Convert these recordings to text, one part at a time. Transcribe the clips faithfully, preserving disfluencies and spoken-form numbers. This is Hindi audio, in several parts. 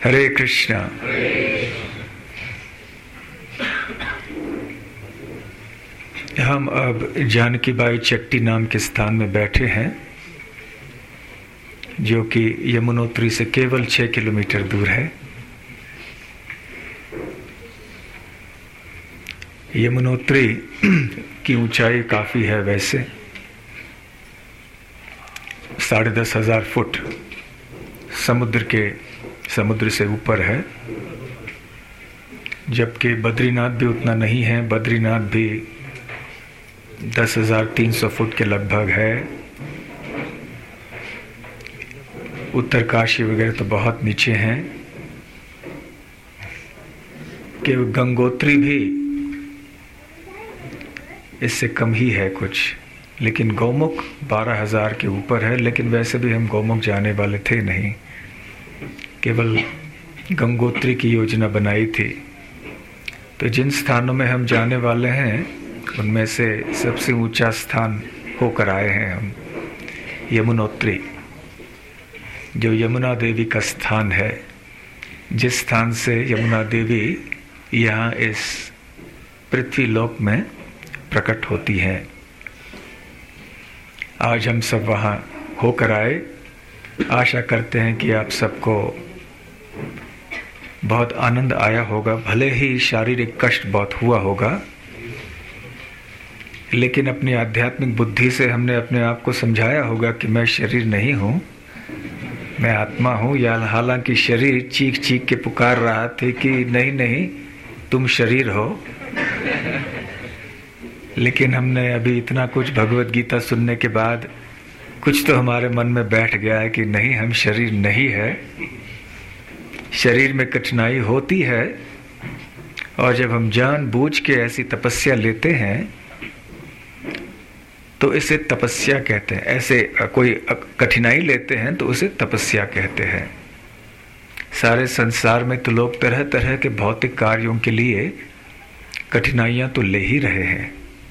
हरे कृष्णा। हम अब जानकी बाई चट्टी नाम के स्थान में बैठे हैं, जो कि यमुनोत्री से केवल छह किलोमीटर दूर है। यमुनोत्री की ऊंचाई काफी है, वैसे साढ़े दस हजार फुट समुद्र के समुद्र से ऊपर है, जबकि बद्रीनाथ भी उतना नहीं है। बद्रीनाथ भी दस हजार तीन सौ फुट के लगभग है। उत्तरकाशी वगैरह तो बहुत नीचे हैं। कि गंगोत्री भी इससे कम ही है कुछ, लेकिन गौमुख बारह हजार के ऊपर है। लेकिन वैसे भी हम गौमुख जाने वाले थे नहीं, केवल गंगोत्री की योजना बनाई थी। तो जिन स्थानों में हम जाने वाले हैं उनमें से सबसे ऊंचा स्थान होकर आए हैं हम, यमुनोत्री, जो यमुना देवी का स्थान है, जिस स्थान से यमुना देवी यहाँ इस पृथ्वी लोक में प्रकट होती हैं। आज हम सब वहाँ होकर आए। आशा करते हैं कि आप सबको बहुत आनंद आया होगा। भले ही शारीरिक कष्ट बहुत हुआ होगा, लेकिन अपनी आध्यात्मिक बुद्धि से हमने अपने आप को समझाया होगा कि मैं शरीर नहीं हूँ, मैं आत्मा हूँ। या हालांकि शरीर चीख चीख के पुकार रहा था कि नहीं नहीं तुम शरीर हो, लेकिन हमने अभी इतना कुछ भगवत गीता सुनने के बाद कुछ तो हमारे मन में बैठ गया है कि नहीं, हम शरीर नहीं है। शरीर में कठिनाई होती है, और जब हम जानबूझ के ऐसी तपस्या लेते हैं तो इसे तपस्या कहते हैं। ऐसे कोई कठिनाई लेते हैं तो उसे तपस्या कहते हैं। सारे संसार में तो लोग तरह तरह के भौतिक कार्यों के लिए कठिनाइयां तो ले ही रहे हैं,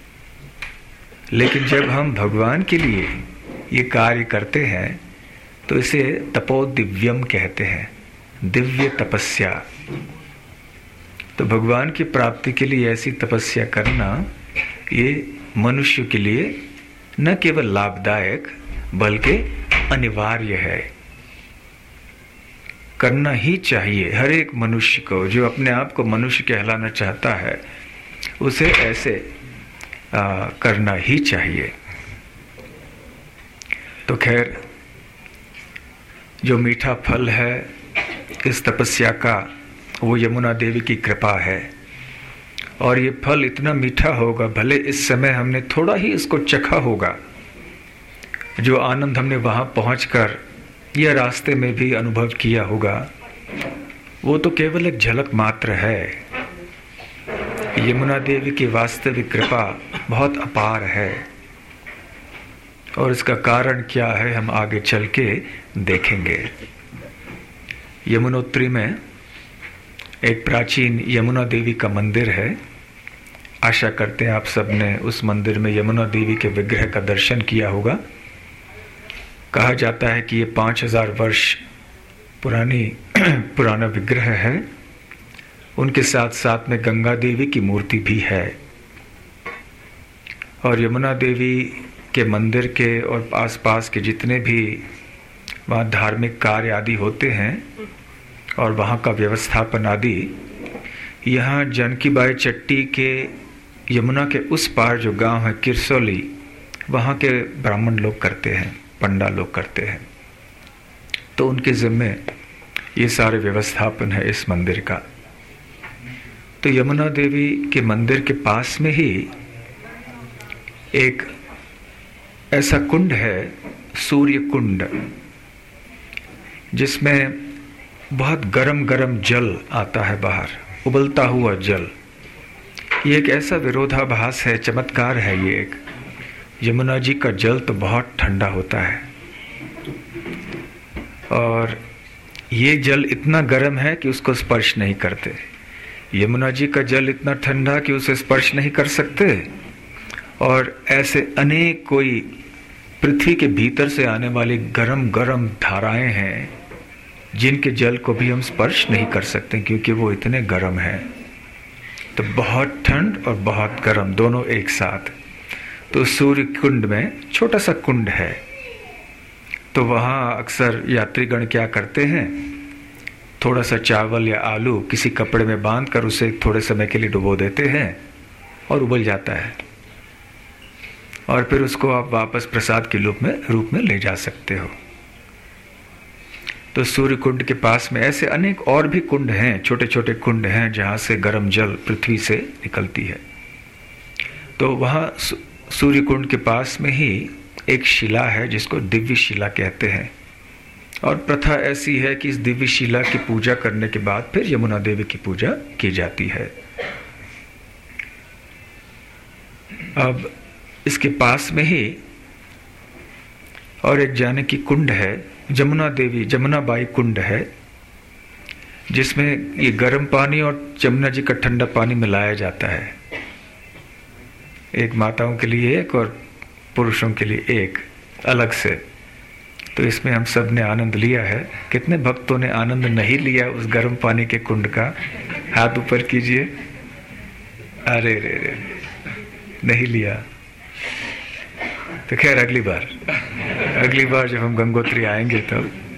लेकिन जब हम भगवान के लिए ये कार्य करते हैं तो इसे तपोदिव्यम कहते हैं, दिव्य तपस्या। तो भगवान की प्राप्ति के लिए ऐसी तपस्या करना ये मनुष्य के लिए न केवल लाभदायक बल्कि अनिवार्य है। करना ही चाहिए हर एक मनुष्य को, जो अपने आप को मनुष्य कहलाना चाहता है, उसे ऐसे आ, करना ही चाहिए। तो खैर, जो मीठा फल है इस तपस्या का, वो यमुना देवी की कृपा है। और ये फल इतना मीठा होगा, भले इस समय हमने थोड़ा ही इसको चखा होगा, जो आनंद हमने वहां पहुंचकर या रास्ते में भी अनुभव किया होगा, वो तो केवल एक झलक मात्र है। यमुना देवी की वास्तविक कृपा बहुत अपार है, और इसका कारण क्या है हम आगे चल के देखेंगे। यमुनोत्री में एक प्राचीन यमुना देवी का मंदिर है। आशा करते हैं आप सब ने उस मंदिर में यमुना देवी के विग्रह का दर्शन किया होगा। कहा जाता है कि ये पाँच हजार वर्ष पुरानी पुराना विग्रह है। उनके साथ साथ में गंगा देवी की मूर्ति भी है। और यमुना देवी के मंदिर के और आसपास के जितने भी वहाँ धार्मिक कार्य आदि होते हैं और वहाँ का व्यवस्थापन आदि, यहाँ जानकी बाई चट्टी के यमुना के उस पार जो गांव है किरसौली, वहाँ के ब्राह्मण लोग करते हैं, पंडा लोग करते हैं। तो उनके जिम्मे ये सारे व्यवस्थापन है इस मंदिर का। तो यमुना देवी के मंदिर के पास में ही एक ऐसा कुंड है, सूर्य कुंड, जिसमें बहुत गरम गरम जल आता है बाहर, उबलता हुआ जल। ये एक ऐसा विरोधाभास है, चमत्कार है ये एक। यमुना जी का जल तो बहुत ठंडा होता है, और ये जल इतना गर्म है कि उसको स्पर्श नहीं करते। यमुना जी का जल इतना ठंडा कि उसे स्पर्श नहीं कर सकते। और ऐसे अनेक कोई पृथ्वी के भीतर से आने वाली गरम गरम धाराएं हैं जिनके जल को भी हम स्पर्श नहीं कर सकते क्योंकि वो इतने गर्म हैं। तो बहुत ठंड और बहुत गर्म दोनों एक साथ। तो सूर्य कुंड में छोटा सा कुंड है, तो वहाँ अक्सर यात्रीगण क्या करते हैं, थोड़ा सा चावल या आलू किसी कपड़े में बांध कर उसे थोड़े समय के लिए डुबो देते हैं और उबल जाता है, और फिर उसको आप वापस प्रसाद के रूप में रूप में ले जा सकते हो। तो सूर्य कुंड के पास में ऐसे अनेक और भी कुंड हैं, छोटे छोटे कुंड हैं जहाँ से गर्म जल पृथ्वी से निकलती है। तो वहाँ सूर्य कुंड के पास में ही एक शिला है जिसको दिव्य शिला कहते हैं, और प्रथा ऐसी है कि इस दिव्य शिला की पूजा करने के बाद फिर यमुना देवी की पूजा की जाती है। अब इसके पास में ही और एक जाने की कुंड है, जमुना देवी जमुना बाई कुंड है, जिसमें ये गर्म पानी और जमुना जी का ठंडा पानी मिलाया जाता है। एक माताओं के लिए एक और पुरुषों के लिए एक अलग से। तो इसमें हम सब ने आनंद लिया है। कितने भक्तों ने आनंद नहीं लिया उस गर्म पानी के कुंड का? हाथ ऊपर कीजिए। अरे रे रे नहीं लिया तो खैर अगली बार अगली बार जब हम गंगोत्री आएंगे तब।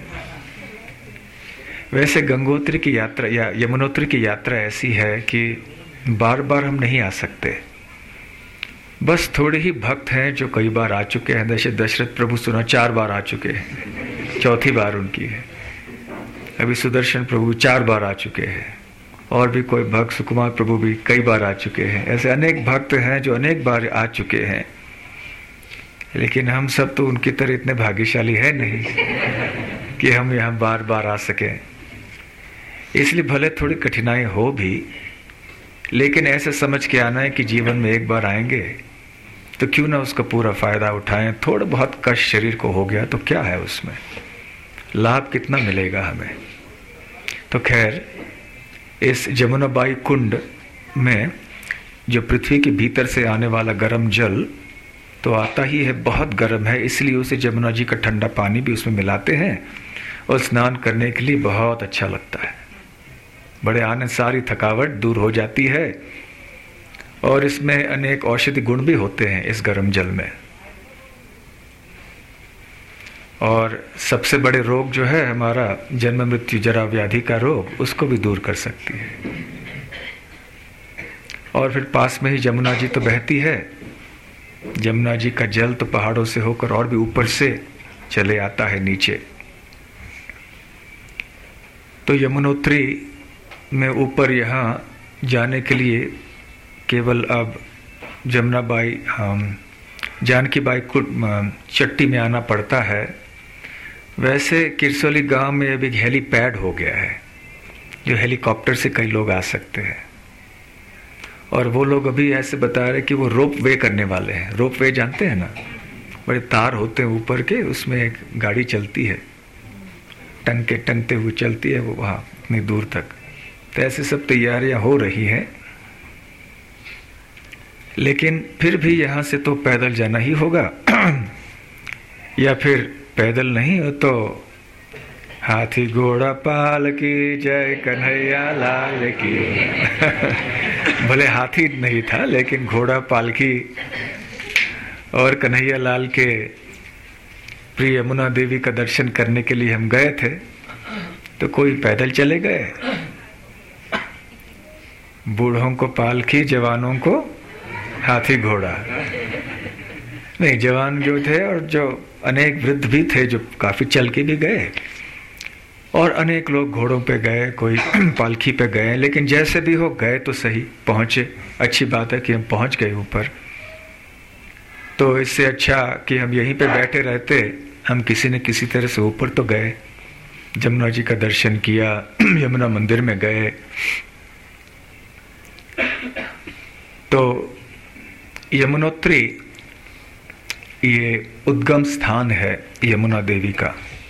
तो वैसे गंगोत्री की यात्रा या यमुनोत्री की यात्रा ऐसी है कि बार बार हम नहीं आ सकते। बस थोड़े ही भक्त हैं जो कई बार आ चुके हैं। जैसे दशरथ प्रभु सुना चार बार आ चुके हैं, चौथी बार उनकी है। अभी सुदर्शन प्रभु चार बार आ चुके हैं, और भी कोई भक्त सुकुमार प्रभु भी कई बार आ चुके हैं। ऐसे अनेक भक्त हैं जो अनेक बार आ चुके हैं, लेकिन हम सब तो उनकी तरह इतने भाग्यशाली है नहीं कि हम यहाँ बार बार आ सकें। इसलिए भले थोड़ी कठिनाई हो भी, लेकिन ऐसे समझ के आना है कि जीवन में एक बार आएंगे तो क्यों ना उसका पूरा फायदा उठाएं। थोड़ा बहुत कष्ट शरीर को हो गया तो क्या है, उसमें लाभ कितना मिलेगा हमें। तो खैर इस जमुनाबाई कुंड में जो पृथ्वी के भीतर से आने वाला गर्म जल तो आता ही है, बहुत गर्म है, इसलिए उसे जमुना जी का ठंडा पानी भी उसमें मिलाते हैं और स्नान करने के लिए बहुत अच्छा लगता है। बड़े आनंद, सारी थकावट दूर हो जाती है, और इसमें अनेक औषधि गुण भी होते हैं इस गर्म जल में। और सबसे बड़े रोग जो है हमारा जन्म मृत्यु जरा व्याधि का रोग, उसको भी दूर कर सकती है। और फिर पास में ही जमुना जी तो बहती है। जमुना जी का जल तो पहाड़ों से होकर और भी ऊपर से चले आता है नीचे। तो यमुनोत्री में ऊपर यहाँ जाने के लिए केवल अब जमुनाबाई जानकी बाई चट्टी में आना पड़ता है। वैसे किरसोली गांव में अब एक हेलीपैड हो गया है, जो हेलीकॉप्टर से कई लोग आ सकते हैं। और वो लोग अभी ऐसे बता रहे कि वो रोप वे करने वाले हैं। रोप वे जानते हैं ना, बड़े तार होते हैं ऊपर के, उसमें एक गाड़ी चलती है, टंग के टंगते हुए चलती है वो वहाँ इतनी दूर तक। तो ऐसे सब तैयारियां हो रही हैं, लेकिन फिर भी यहाँ से तो पैदल जाना ही होगा या फिर पैदल नहीं हो तो हाथी घोड़ा पाल की जय कन्हैया लाल की भले हाथी नहीं था, लेकिन घोड़ा पालकी और कन्हैया लाल के प्रिय यमुना देवी का दर्शन करने के लिए हम गए थे। तो कोई पैदल चले गए, बूढ़ों को पालकी, जवानों को हाथी घोड़ा। नहीं, जवान जो थे और जो अनेक वृद्ध भी थे जो काफी चल के भी गए, और अनेक लोग घोड़ों पे गए, कोई पालकी पे गए। लेकिन जैसे भी हो गए तो सही, पहुंचे। अच्छी बात है कि हम पहुंच गए ऊपर। तो इससे अच्छा कि हम यहीं पे बैठे रहते, हम किसी न किसी तरह से ऊपर तो गए, जमुना जी का दर्शन किया, यमुना मंदिर में गए। तो यमुनोत्री ये उद्गम स्थान है यमुना देवी का।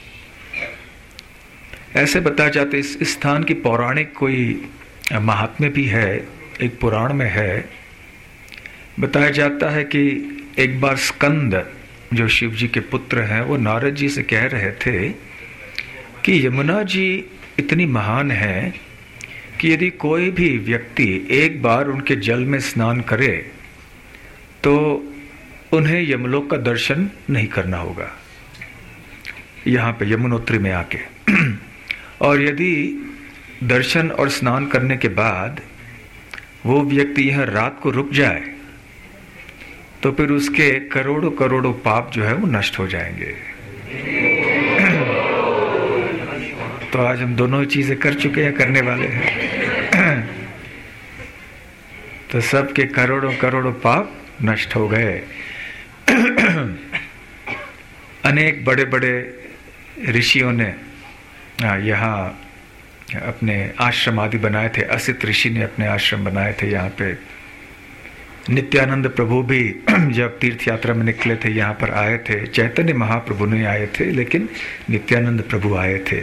ऐसे बताया जाता है इस स्थान की पौराणिक कोई महात्म्य भी है। एक पुराण में है, बताया जाता है कि एक बार स्कंद जो शिव जी के पुत्र हैं, वो नारद जी से कह रहे थे कि यमुना जी इतनी महान है कि यदि कोई भी व्यक्ति एक बार उनके जल में स्नान करे तो उन्हें यमलोक का दर्शन नहीं करना होगा, यहाँ पे यमुनोत्री में आके। और यदि दर्शन और स्नान करने के बाद वो व्यक्ति यहाँ रात को रुक जाए तो फिर उसके करोड़ों करोड़ों पाप जो है वो नष्ट हो जाएंगे। तो आज हम दोनों चीजें कर चुके हैं, करने वाले हैं। तो सबके करोड़ों करोड़ों पाप नष्ट हो गए। अनेक बड़े बड़े ऋषियों ने यहाँ अपने आश्रम आदि बनाए थे। असित ऋषि ने अपने आश्रम बनाए थे यहाँ पे। नित्यानंद प्रभु भी जब तीर्थ यात्रा में निकले थे यहाँ पर आए थे। चैतन्य महाप्रभु नहीं आए थे, लेकिन नित्यानंद प्रभु आए थे।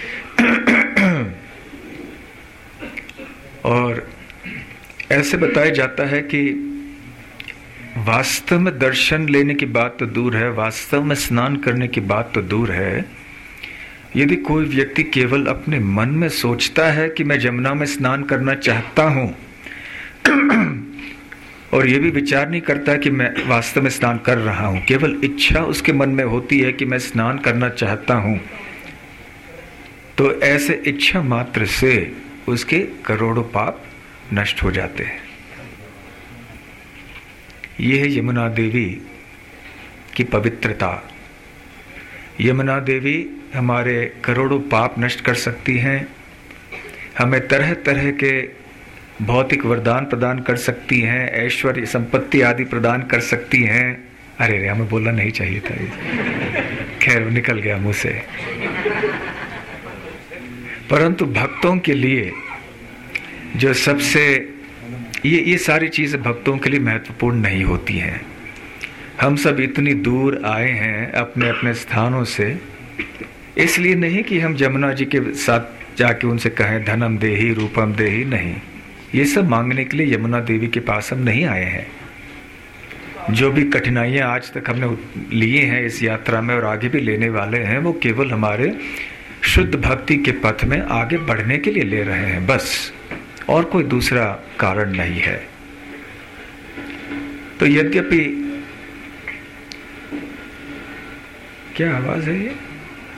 और ऐसे बताया जाता है कि वास्तव में दर्शन लेने की बात तो दूर है, वास्तव में स्नान करने की बात तो दूर है, यदि कोई व्यक्ति केवल अपने मन में सोचता है कि मैं यमुना में स्नान करना चाहता हूं और ये भी विचार नहीं करता कि मैं वास्तव में स्नान कर रहा हूं, केवल इच्छा उसके मन में होती है कि मैं स्नान करना चाहता हूं, तो ऐसे इच्छा मात्र से उसके करोड़ों पाप नष्ट हो जाते हैं। यह है यमुना देवी की पवित्रता। यमुना देवी हमारे करोड़ों पाप नष्ट कर सकती हैं, हमें तरह तरह के भौतिक वरदान प्रदान कर सकती हैं, ऐश्वर्य संपत्ति आदि प्रदान कर सकती हैं। अरे रे, हमें बोलना नहीं चाहिए था ये, खैर निकल गया मुंह से। परंतु भक्तों के लिए जो सबसे ये ये सारी चीजें भक्तों के लिए महत्वपूर्ण नहीं होती हैं। हम सब इतनी दूर आए हैं अपने अपने स्थानों से, इसलिए नहीं कि हम यमुना जी के साथ जाके उनसे कहें धनम देही रूपम देही, नहीं। ये सब मांगने के लिए यमुना देवी के पास हम नहीं आए हैं। जो भी कठिनाइयां आज तक हमने लिए हैं इस यात्रा में और आगे भी लेने वाले हैं, वो केवल हमारे शुद्ध भक्ति के पथ में आगे बढ़ने के लिए ले रहे हैं, बस, और कोई दूसरा कारण नहीं है। तो यद्यपि क्या आवाज है ये?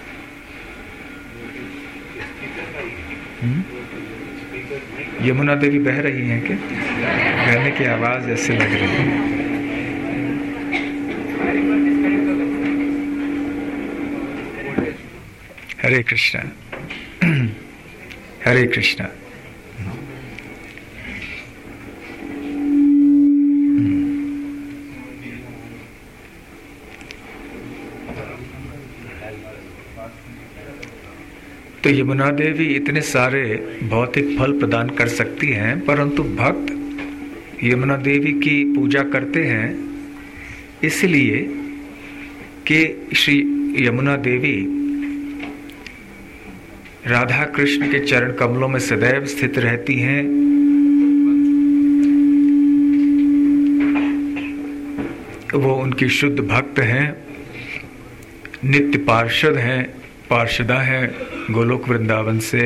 हुँ? यमुना देवी बह रही हैं क्या? बहने की आवाज ऐसे लग रही है। हरे कृष्णा, हरे कृष्णा। तो यमुना देवी इतने सारे भौतिक फल प्रदान कर सकती हैं, परंतु भक्त यमुना देवी की पूजा करते हैं इसलिए कि श्री यमुना देवी राधा कृष्ण के चरण कमलों में सदैव स्थित रहती हैं। वो उनकी शुद्ध भक्त हैं, नित्य पार्षद हैं, पार्षदा हैं गोलोक वृंदावन से।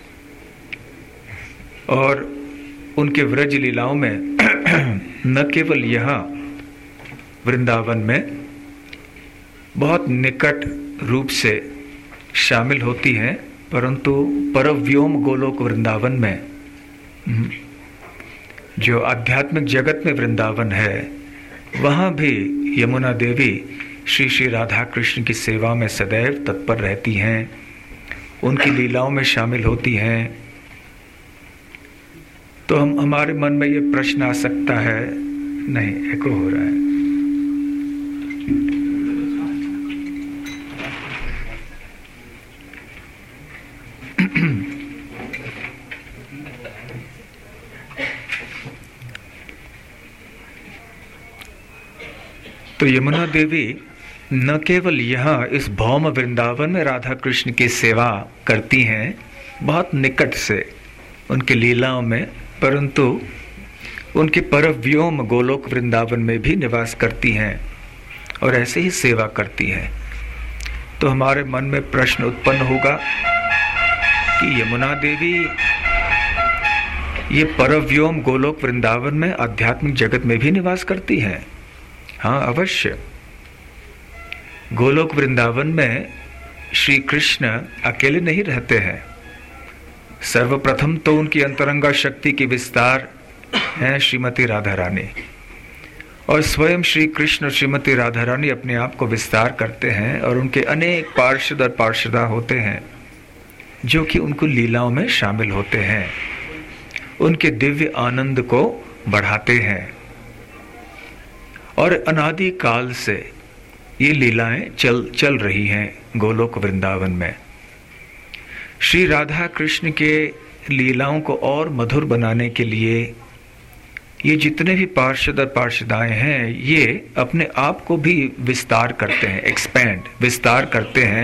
और उनके व्रज लीलाओं में न केवल यहाँ वृंदावन में बहुत निकट रूप से शामिल होती हैं, परंतु परव्योम गोलोक वृंदावन में, जो आध्यात्मिक जगत में वृंदावन है, वहाँ भी यमुना देवी श्री श्री राधा कृष्ण की सेवा में सदैव तत्पर रहती हैं, उनकी लीलाओं में शामिल होती हैं। तो हम हमारे मन में ये प्रश्न आ सकता है, नहीं एको हो रहा है, तो यमुना देवी न केवल यहाँ इस भौम वृंदावन में राधा कृष्ण की सेवा करती हैं बहुत निकट से उनके लीलाओं में, परंतु उनके परव्योम गोलोक वृंदावन में भी निवास करती हैं और ऐसे ही सेवा करती हैं। तो हमारे मन में प्रश्न उत्पन्न होगा कि यमुना देवी ये परव्योम गोलोक वृंदावन में आध्यात्मिक जगत में भी निवास करती हैं। हाँ, अवश्य। गोलोक वृंदावन में श्री कृष्ण अकेले नहीं रहते हैं। सर्वप्रथम तो उनकी अंतरंगा शक्ति की विस्तार है श्रीमती राधा रानी, और स्वयं श्री कृष्ण और श्रीमती राधा रानी अपने आप को विस्तार करते हैं, और उनके अनेक पार्षद और पार्षदा होते हैं जो कि उनको लीलाओं में शामिल होते हैं, उनके दिव्य आनंद को बढ़ाते हैं। और अनादि काल से ये लीलाएं चल चल रही हैं गोलोक वृंदावन में। श्री राधा कृष्ण के लीलाओं को और मधुर बनाने के लिए ये जितने भी पार्षद और पार्षदाएं हैं, ये अपने आप को भी विस्तार करते हैं, एक्सपैंड, विस्तार करते हैं,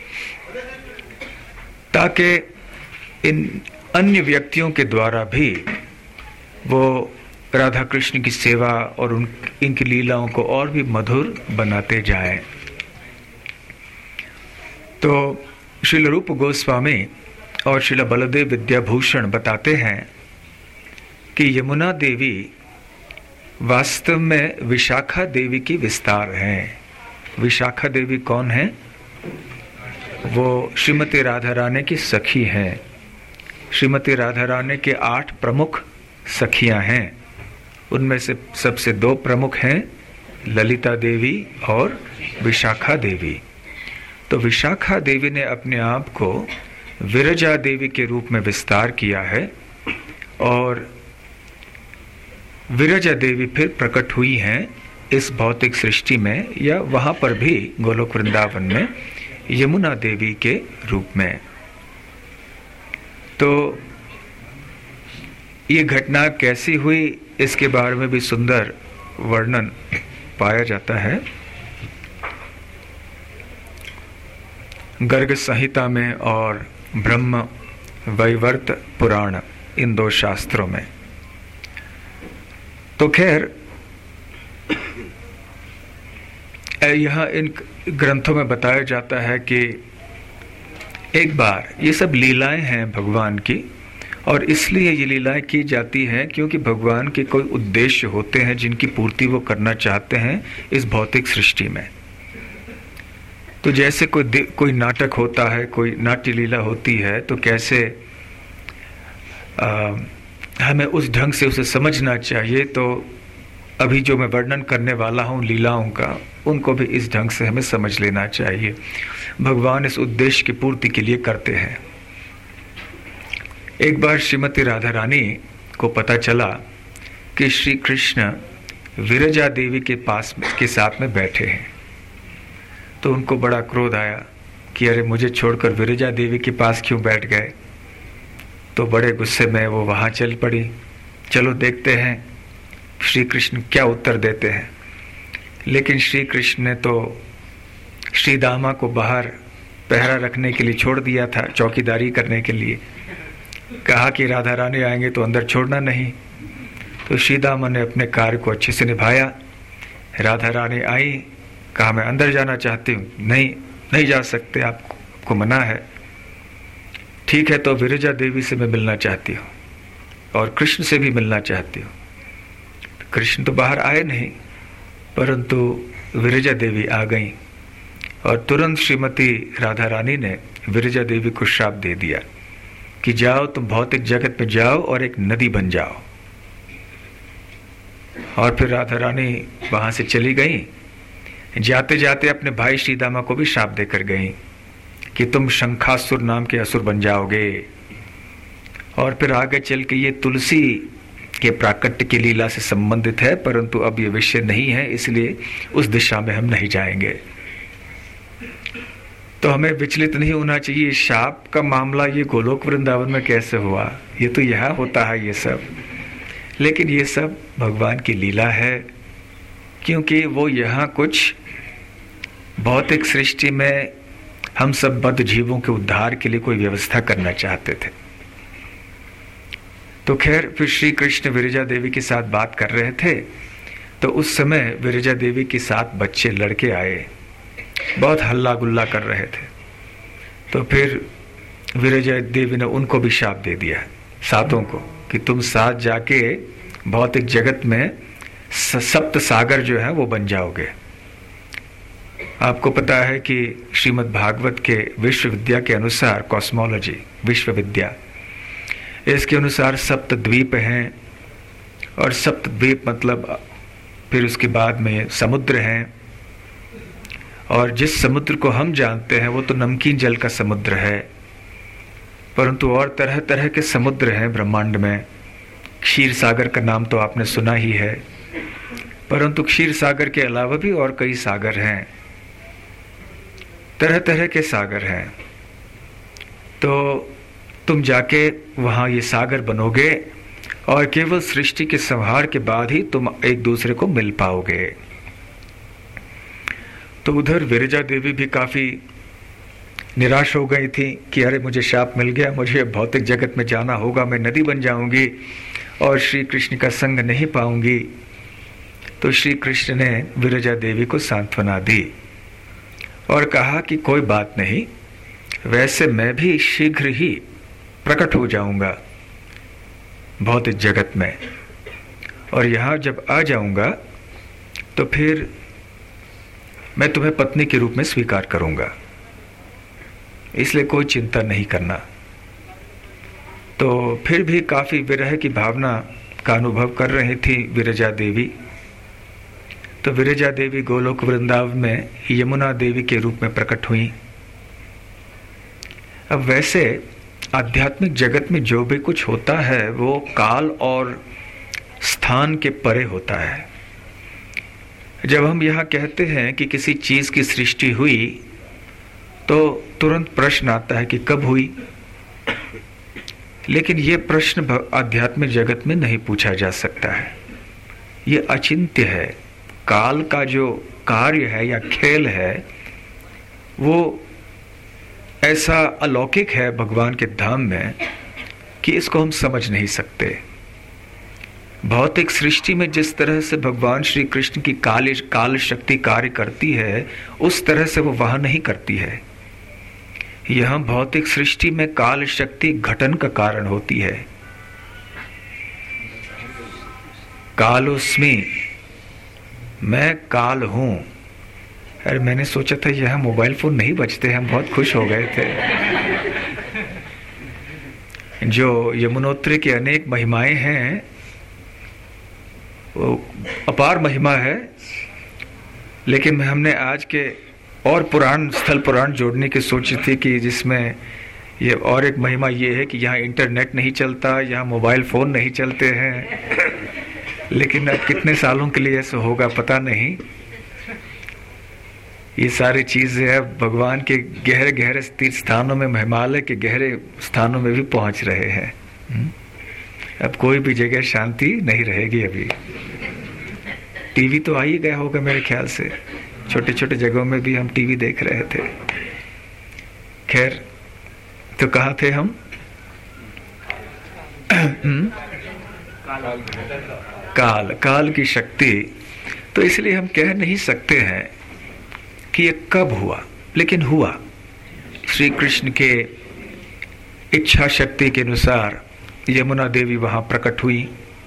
ताकि इन अन्य व्यक्तियों के द्वारा भी वो राधा कृष्ण की सेवा और उन इनकी लीलाओं को और भी मधुर बनाते जाएं। तो श्रील रूप गोस्वामी और श्रील बलदेव विद्याभूषण बताते हैं कि यमुना देवी वास्तव में विशाखा देवी की विस्तार हैं। विशाखा देवी कौन है? वो श्रीमती राधा रानी की सखी हैं। श्रीमती राधा रानी के आठ प्रमुख सखियां हैं, उनमें से सबसे दो प्रमुख हैं ललिता देवी और विशाखा देवी। तो विशाखा देवी ने अपने आप को विरजा देवी के रूप में विस्तार किया है, और विरजा देवी फिर प्रकट हुई हैं इस भौतिक सृष्टि में, या वहां पर भी गोलोक वृंदावन में यमुना देवी के रूप में। तो ये घटना कैसी हुई, इसके बारे में भी सुंदर वर्णन पाया जाता है गर्ग संहिता में और ब्रह्म वैवर्त पुराण, इन दो शास्त्रों में। तो खैर, यह इन ग्रंथों में बताया जाता है कि एक बार ये सब लीलाएं हैं भगवान की, और इसलिए ये लीलाएं की जाती हैं क्योंकि भगवान के कोई उद्देश्य होते हैं जिनकी पूर्ति वो करना चाहते हैं इस भौतिक सृष्टि में। तो जैसे कोई कोई नाटक होता है, कोई नाट्य लीला होती है, तो कैसे आ, हमें उस ढंग से उसे समझना चाहिए। तो अभी जो मैं वर्णन करने वाला हूँ लीलाओं का, उनको भी इस ढंग से हमें समझ लेना चाहिए। भगवान इस उद्देश्य की पूर्ति के लिए करते हैं। एक बार श्रीमती राधा रानी को पता चला कि श्री कृष्ण विरजा देवी के पास के साथ में बैठे हैं, तो उनको बड़ा क्रोध आया कि अरे मुझे छोड़कर विरजा देवी के पास क्यों बैठ गए। तो बड़े गुस्से में वो वहां चल पड़ी। चलो देखते हैं श्री कृष्ण क्या उत्तर देते हैं। लेकिन श्री कृष्ण ने तो श्री दामा को बाहर पहरा रखने के लिए छोड़ दिया था, चौकीदारी करने के लिए। कहा कि राधा रानी आएंगे तो अंदर छोड़ना नहीं। तो श्री दामा ने अपने कार्य को अच्छे से निभाया। राधा रानी आई, कहा मैं अंदर जाना चाहती हूँ। नहीं नहीं जा सकते, आपको मना है। ठीक है, तो विरजा देवी से मैं मिलना चाहती हूँ और कृष्ण से भी मिलना चाहती हूँ। कृष्ण तो बाहर आए नहीं, परंतु विरजा देवी आ गई, और तुरंत श्रीमती राधा रानी ने विरजा देवी को श्राप दे दिया कि जाओ तुम भौतिक जगत में जाओ और एक नदी बन जाओ। और फिर राधा रानी वहां से चली गई। जाते जाते अपने भाई श्रीदामा को भी श्राप देकर गई कि तुम शंखासुर नाम के असुर बन जाओगे। और फिर आगे चल के ये तुलसी के प्राकट्य की लीला से संबंधित है, परंतु अब ये विषय नहीं है, इसलिए उस दिशा में हम नहीं जाएंगे। तो हमें विचलित नहीं होना चाहिए। शाप का मामला ये गोलोक वृंदावन में कैसे हुआ, ये तो यहाँ होता है ये सब। लेकिन ये सब भगवान की लीला है, क्योंकि वो यहाँ कुछ भौतिक सृष्टि में हम सब बद्ध जीवों के उद्धार के लिए कोई व्यवस्था करना चाहते थे। तो खैर, फिर श्री कृष्ण विरजा देवी के साथ बात कर रहे थे, तो उस समय विरजा देवी के साथ बच्चे लड़के आए बहुत हल्ला गुल्ला कर रहे थे। तो फिर विरजा देवी ने उनको भी शाप दे दिया, सातों को, कि तुम साथ जाके भौतिक जगत में सप्त सागर जो है वो बन जाओगे। आपको पता है कि श्रीमद् भागवत के विश्व विद्या के अनुसार, कॉस्मोलॉजी विश्व विद्या, इसके अनुसार सप्त द्वीप हैं, और सप्त द्वीप मतलब फिर उसके बाद में समुद्र हैं, और जिस समुद्र को हम जानते हैं वो तो नमकीन जल का समुद्र है, परंतु और तरह तरह के समुद्र हैं ब्रह्मांड में। क्षीर सागर का नाम तो आपने सुना ही है, परंतु क्षीर सागर के अलावा भी और कई सागर हैं, तरह तरह के सागर हैं। तो तुम जाके वहाँ ये सागर बनोगे, और केवल सृष्टि के संहार के बाद ही तुम एक दूसरे को मिल पाओगे। तो उधर विरजा देवी भी काफी निराश हो गई थी कि अरे मुझे शाप मिल गया, मुझे भौतिक जगत में जाना होगा, मैं नदी बन जाऊंगी और श्री कृष्ण का संग नहीं पाऊंगी। तो श्री कृष्ण ने विरजा देवी को सांत्वना दी और कहा कि कोई बात नहीं, वैसे मैं भी शीघ्र ही प्रकट हो जाऊंगा भौतिक जगत में, और यहाँ जब आ जाऊंगा तो फिर मैं तुम्हें पत्नी के रूप में स्वीकार करूंगा, इसलिए कोई चिंता नहीं करना। तो फिर भी काफी विरह की भावना का अनुभव कर रही थी विरजा देवी। तो विरजा देवी गोलोक वृंदावन में यमुना देवी के रूप में प्रकट हुई। अब वैसे आध्यात्मिक जगत में जो भी कुछ होता है वो काल और स्थान के परे होता है। जब हम यहाँ कहते हैं कि किसी चीज की सृष्टि हुई तो तुरंत प्रश्न आता है कि कब हुई, लेकिन ये प्रश्न आध्यात्मिक जगत में नहीं पूछा जा सकता है, ये अचिंत्य है। काल का जो कार्य है या खेल है वो ऐसा अलौकिक है भगवान के धाम में कि इसको हम समझ नहीं सकते। भौतिक सृष्टि में जिस तरह से भगवान श्री कृष्ण की काल काल शक्ति कार्य करती है उस तरह से वो वहां नहीं करती है। यह भौतिक सृष्टि में काल शक्ति घटन का कारण होती है। कालोस्मि, मैं काल हूं। अरे मैंने सोचा था यह मोबाइल फोन नहीं बजते, हम बहुत खुश हो गए थे। जो यमुनोत्री की अनेक महिमाएं हैं वो अपार महिमा है, लेकिन हमने आज के और पुराण स्थल पुराण जोड़ने की सोची थी कि जिसमें ये और एक महिमा ये है कि यहाँ इंटरनेट नहीं चलता, यहाँ मोबाइल फोन नहीं चलते हैं। लेकिन अब कितने सालों के लिए ऐसा होगा पता नहीं। ये सारी चीजें अब भगवान के गहरे गहरे तीर्थ स्थानों में, हिमालय के गहरे स्थानों में भी पहुंच रहे हैं। अब कोई भी जगह शांति नहीं रहेगी। अभी टीवी तो आ ही गया होगा मेरे ख्याल से, छोटे छोटे जगहों में भी हम टीवी देख रहे थे। खैर, तो कहाँ थे हम? काल काल की शक्ति। तो इसलिए हम कह नहीं सकते हैं कि ये कब हुआ, लेकिन हुआ। श्री कृष्ण के इच्छा शक्ति के अनुसार यमुना देवी वहां प्रकट हुई,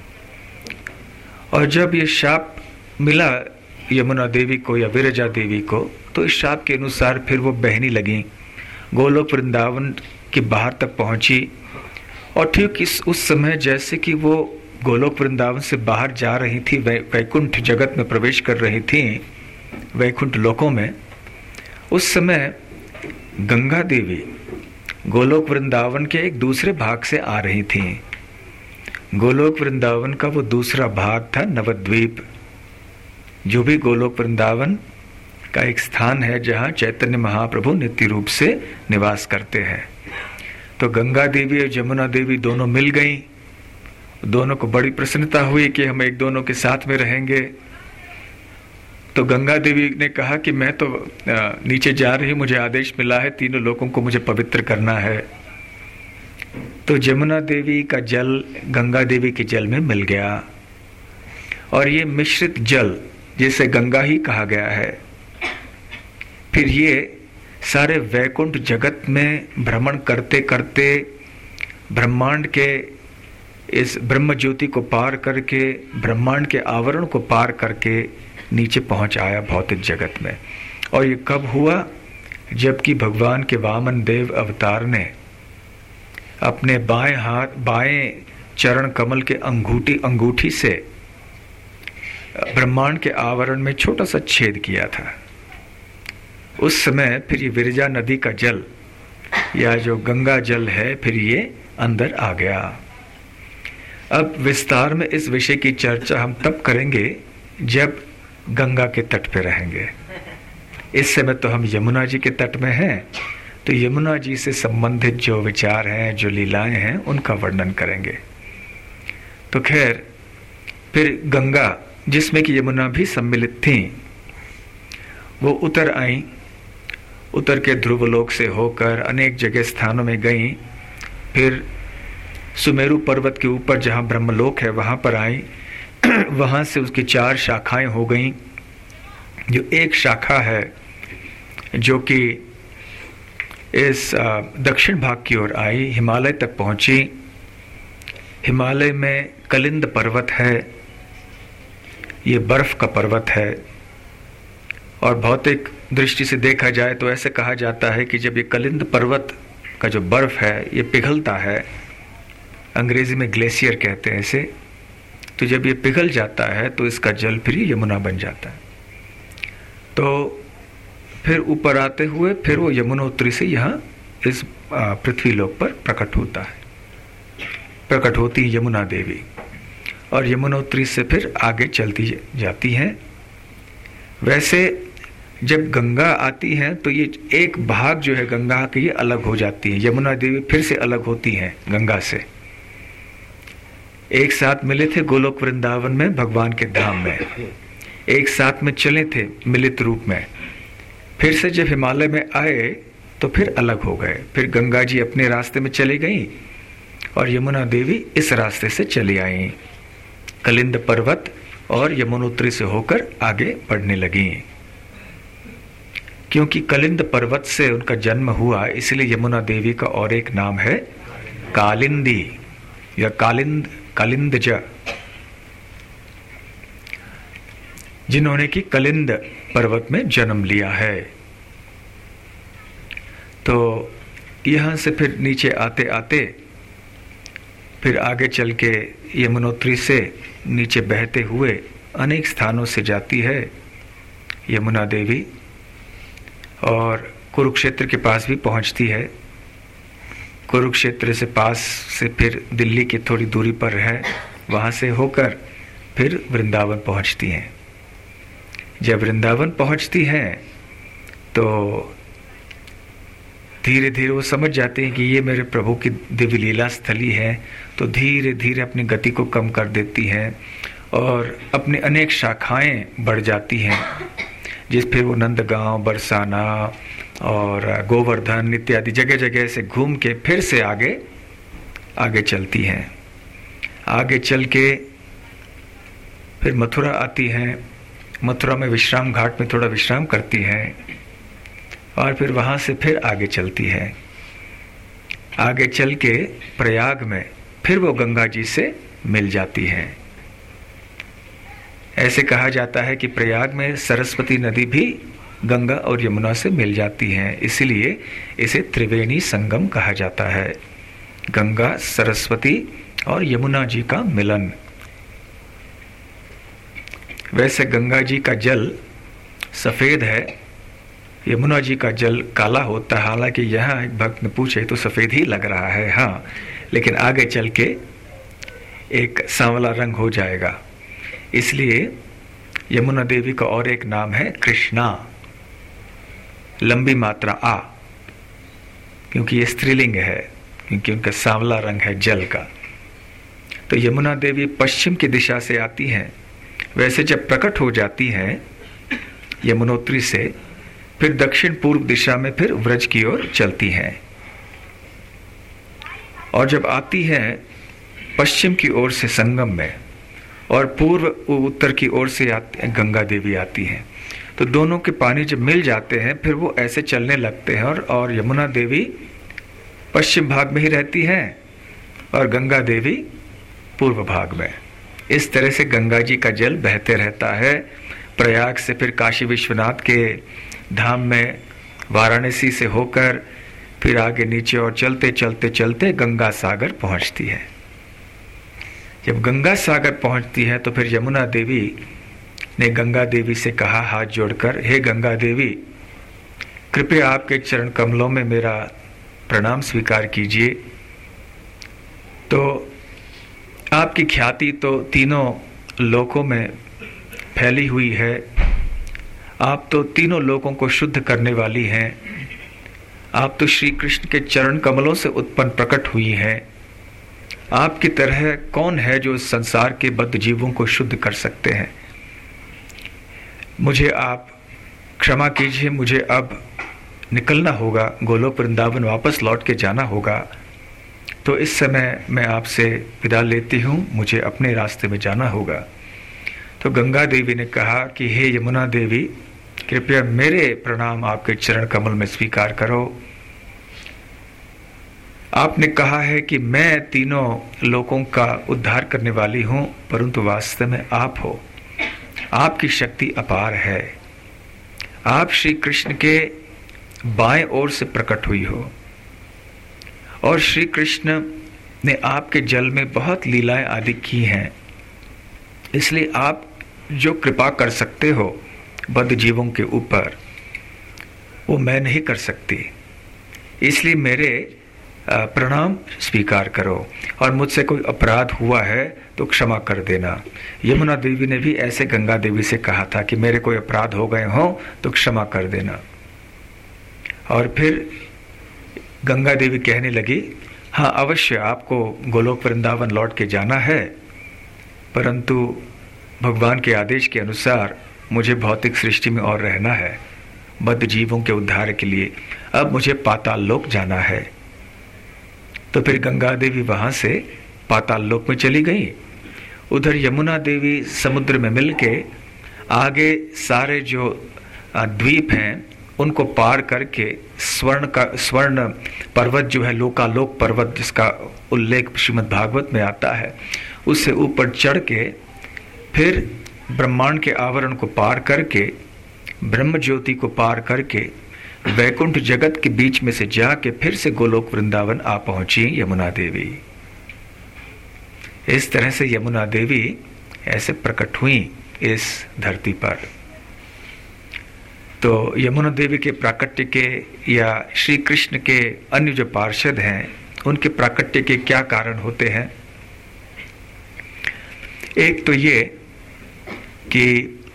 और जब ये शाप मिला यमुना देवी को या विरजा देवी को, तो इस शाप के अनुसार फिर वो बहने लगी, गोलोक वृंदावन के बाहर तक पहुंची। और ठीक इस उस समय जैसे कि वो गोलोक वृंदावन से बाहर जा रही थी, वै, वैकुंठ जगत में प्रवेश कर रही थी, वैकुंठ लोकों में, उस समय गंगा देवी गोलोक वृंदावन के एक दूसरे भाग से आ रही थी। गोलोक वृंदावन का वो दूसरा भाग था नवद्वीप, जो भी गोलोक वृंदावन का एक स्थान है जहाँ चैतन्य महाप्रभु नित्य रूप से निवास करते हैं। तो गंगा देवी और जमुना देवी दोनों मिल गईं। दोनों को बड़ी प्रसन्नता हुई कि हम एक दोनों के साथ में रहेंगे। तो गंगा देवी ने कहा कि मैं तो नीचे जा रही, मुझे आदेश मिला है, तीनों लोगों को मुझे पवित्र करना है। तो जमुना देवी का जल गंगा देवी के जल में मिल गया, और ये मिश्रित जल जिसे गंगा ही कहा गया है, फिर ये सारे वैकुंठ जगत में भ्रमण करते करते ब्रह्मांड के इस ब्रह्म ज्योति को पार करके, ब्रह्मांड के आवरण को पार करके नीचे पहुंच आया भौतिक जगत में। और ये कब हुआ? जबकि भगवान के वामन देव अवतार ने अपने बाएं हाथ बाएं चरण कमल के अंगूठी अंगूठी से ब्रह्मांड के आवरण में छोटा सा छेद किया था। उस समय फिर ये विरजा नदी का जल या जो गंगा जल है फिर ये अंदर आ गया। अब विस्तार में इस विषय की चर्चा हम तब करेंगे जब गंगा के तट पे रहेंगे। इस समय तो हम यमुना जी के तट में हैं, तो यमुना जी से संबंधित जो विचार हैं, जो लीलाएं हैं, उनका वर्णन करेंगे। तो खैर, फिर गंगा जिसमें कि यमुना भी सम्मिलित थी, वो उतर आई। उतर के ध्रुवलोक से होकर अनेक जगह स्थानों में गई। फिर सुमेरु पर्वत के ऊपर जहाँ ब्रह्मलोक है वहाँ पर आई। वहाँ से उसकी चार शाखाएं हो गईं। जो एक शाखा है जो कि इस दक्षिण भाग की ओर आई, हिमालय तक पहुँची। हिमालय में कलिंद पर्वत है, ये बर्फ का पर्वत है। और भौतिक दृष्टि से देखा जाए तो ऐसे कहा जाता है कि जब ये कलिंद पर्वत का जो बर्फ है ये पिघलता है, अंग्रेजी में ग्लेशियर कहते हैं इसे, तो जब ये पिघल जाता है तो इसका जल फिर यमुना बन जाता है। तो फिर ऊपर आते हुए फिर वो यमुनोत्री से यहाँ इस पृथ्वी लोक पर प्रकट होता है, प्रकट होती यमुना देवी। और यमुनोत्री से फिर आगे चलती जाती हैं। वैसे जब गंगा आती है तो ये एक भाग जो है गंगा की ये अलग हो जाती है। यमुना देवी फिर से अलग होती हैं गंगा से। एक साथ मिले थे गोलोक वृंदावन में भगवान के धाम में, एक साथ में चले थे मिलित रूप में। फिर से जब हिमालय में आए तो फिर अलग हो गए। फिर गंगा जी अपने रास्ते में चली गई और यमुना देवी इस रास्ते से चली आई। कलिंद पर्वत और यमुनोत्री से होकर आगे बढ़ने लगी। क्योंकि कलिंद पर्वत से उनका जन्म हुआ, इसलिए यमुना देवी का और एक नाम है कालिंदी या कालिंद कालिंदज, जिन्होंने कि कलिंद पर्वत में जन्म लिया है। तो यहां से फिर नीचे आते आते फिर आगे चल के यमुनोत्री से नीचे बहते हुए अनेक स्थानों से जाती है यमुना देवी और कुरुक्षेत्र के पास भी पहुंचती है। कुरुक्षेत्र से पास से फिर दिल्ली की थोड़ी दूरी पर है, वहाँ से होकर फिर वृंदावन पहुँचती हैं। जब वृंदावन पहुँचती हैं तो धीरे धीरे वो समझ जाते हैं कि ये मेरे प्रभु की दिव्य लीला स्थली है, तो धीरे धीरे अपनी गति को कम कर देती हैं और अपनी अनेक शाखाएं बढ़ जाती हैं। जिस फिर वो नंदगांव, बरसाना और गोवर्धन इत्यादि जगह जगह से घूम के फिर से आगे आगे चलती हैं। आगे चल के फिर मथुरा आती हैं। मथुरा में विश्राम घाट में थोड़ा विश्राम करती हैं और फिर वहाँ से फिर आगे चलती है। आगे चल के प्रयाग में फिर वो गंगा जी से मिल जाती हैं। ऐसे कहा जाता है कि प्रयाग में सरस्वती नदी भी गंगा और यमुना से मिल जाती हैं, इसलिए इसे त्रिवेणी संगम कहा जाता है। गंगा, सरस्वती और यमुना जी का मिलन। वैसे गंगा जी का जल सफ़ेद है, यमुना जी का जल काला होता है। हालांकि यहाँ एक भक्त ने पूछे तो सफ़ेद ही लग रहा है, हाँ, लेकिन आगे चल के एक सांवला रंग हो जाएगा। इसलिए यमुना देवी का और एक नाम है कृष्णा, लंबी मात्रा आ, क्योंकि ये स्त्रीलिंग है, क्योंकि उनका सांवला रंग है जल का। तो यमुना देवी पश्चिम की दिशा से आती हैं। वैसे जब प्रकट हो जाती हैं यमुनोत्री से, फिर दक्षिण पूर्व दिशा में फिर व्रज की ओर चलती हैं और जब आती हैं पश्चिम की ओर से संगम में और पूर्व उत्तर की ओर से आती, गंगा देवी आती हैं। तो दोनों के पानी जब मिल जाते हैं फिर वो ऐसे चलने लगते हैं और, और यमुना देवी पश्चिम भाग में ही रहती हैं और गंगा देवी पूर्व भाग में। इस तरह से गंगा जी का जल बहते रहता है। प्रयाग से फिर काशी विश्वनाथ के धाम में वाराणसी से होकर फिर आगे नीचे और चलते चलते चलते गंगा सागर पहुंचती है। जब गंगा सागर पहुंचती है तो फिर यमुना देवी ने गंगा देवी से कहा हाथ जोड़कर, हे गंगा देवी, कृपया आपके चरण कमलों में मेरा प्रणाम स्वीकार कीजिए। तो आपकी ख्याति तो तीनों लोकों में फैली हुई है। आप तो तीनों लोकों को शुद्ध करने वाली हैं। आप तो श्री कृष्ण के चरण कमलों से उत्पन्न प्रकट हुई हैं। आपकी तरह कौन है जो इस संसार के बद्ध जीवों को शुद्ध कर सकते हैं। मुझे आप क्षमा कीजिए, मुझे अब निकलना होगा, गोलोक वृंदावन वापस लौट के जाना होगा। तो इस समय मैं आपसे विदा लेती हूँ, मुझे अपने रास्ते में जाना होगा। तो गंगा देवी ने कहा कि हे यमुना देवी, कृपया मेरे प्रणाम आपके चरण कमल में स्वीकार करो। आपने कहा है कि मैं तीनों लोकों का उद्धार करने वाली हूं, परंतु वास्तव में आप हो। आपकी शक्ति अपार है। आप श्री कृष्ण के बाएं ओर से प्रकट हुई हो और श्री कृष्ण ने आपके जल में बहुत लीलाएं आदि की हैं। इसलिए आप जो कृपा कर सकते हो बद्ध जीवों के ऊपर, वो मैं नहीं कर सकती। इसलिए मेरे प्रणाम स्वीकार करो और मुझसे कोई अपराध हुआ है तो क्षमा कर देना। यमुना देवी ने भी ऐसे गंगा देवी से कहा था कि मेरे कोई अपराध हो गए हों तो क्षमा कर देना। और फिर गंगा देवी कहने लगी, हाँ अवश्य आपको गोलोक वृंदावन लौट के जाना है, परंतु भगवान के आदेश के अनुसार मुझे भौतिक सृष्टि में और रहना है बद्ध जीवों के उद्धार के लिए। अब मुझे पाताल लोक जाना है। तो फिर गंगा देवी वहां से पाताल लोक में चली गई। उधर यमुना देवी समुद्र में मिलके आगे सारे जो द्वीप हैं उनको पार करके स्वर्ण का स्वर्ण पर्वत जो है, लोकालोक पर्वत जिसका उल्लेख श्रीमद् भागवत में आता है, उससे ऊपर चढ़ के फिर ब्रह्मांड के आवरण को पार करके, ब्रह्म ज्योति को पार करके वैकुंठ जगत के बीच में से जाके फिर से गोलोक वृंदावन आ पहुंची यमुना देवी। इस तरह से यमुना देवी ऐसे प्रकट हुई इस धरती पर। तो यमुना देवी के प्राकट्य के या श्री कृष्ण के अन्य जो पार्षद हैं उनके प्राकट्य के क्या कारण होते हैं। एक तो ये कि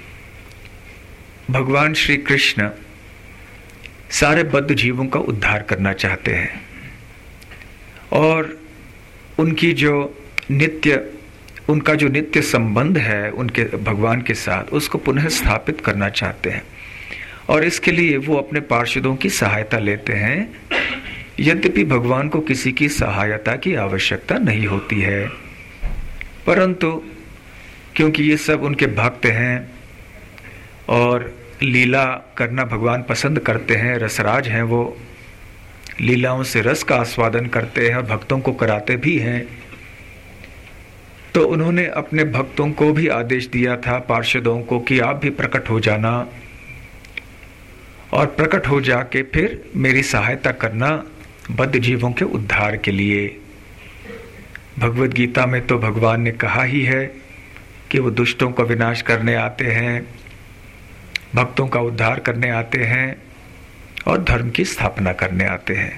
भगवान श्री कृष्ण सारे बद्ध जीवों का उद्धार करना चाहते हैं और उनकी जो नित्य उनका जो नित्य संबंध है उनके भगवान के साथ, उसको पुनः स्थापित करना चाहते हैं। और इसके लिए वो अपने पार्षदों की सहायता लेते हैं, यद्यपि भगवान को किसी की सहायता की आवश्यकता नहीं होती है, परंतु क्योंकि ये सब उनके भक्त हैं और लीला करना भगवान पसंद करते हैं, रसराज हैं, वो लीलाओं से रस का आस्वादन करते हैं और भक्तों को कराते भी हैं। तो उन्होंने अपने भक्तों को भी आदेश दिया था, पार्षदों को, कि आप भी प्रकट हो जाना और प्रकट हो जाके फिर मेरी सहायता करना बद्ध जीवों के उद्धार के लिए। भगवद गीता में तो भगवान ने कहा ही है कि वो दुष्टों का विनाश करने आते हैं, भक्तों का उद्धार करने आते हैं और धर्म की स्थापना करने आते हैं।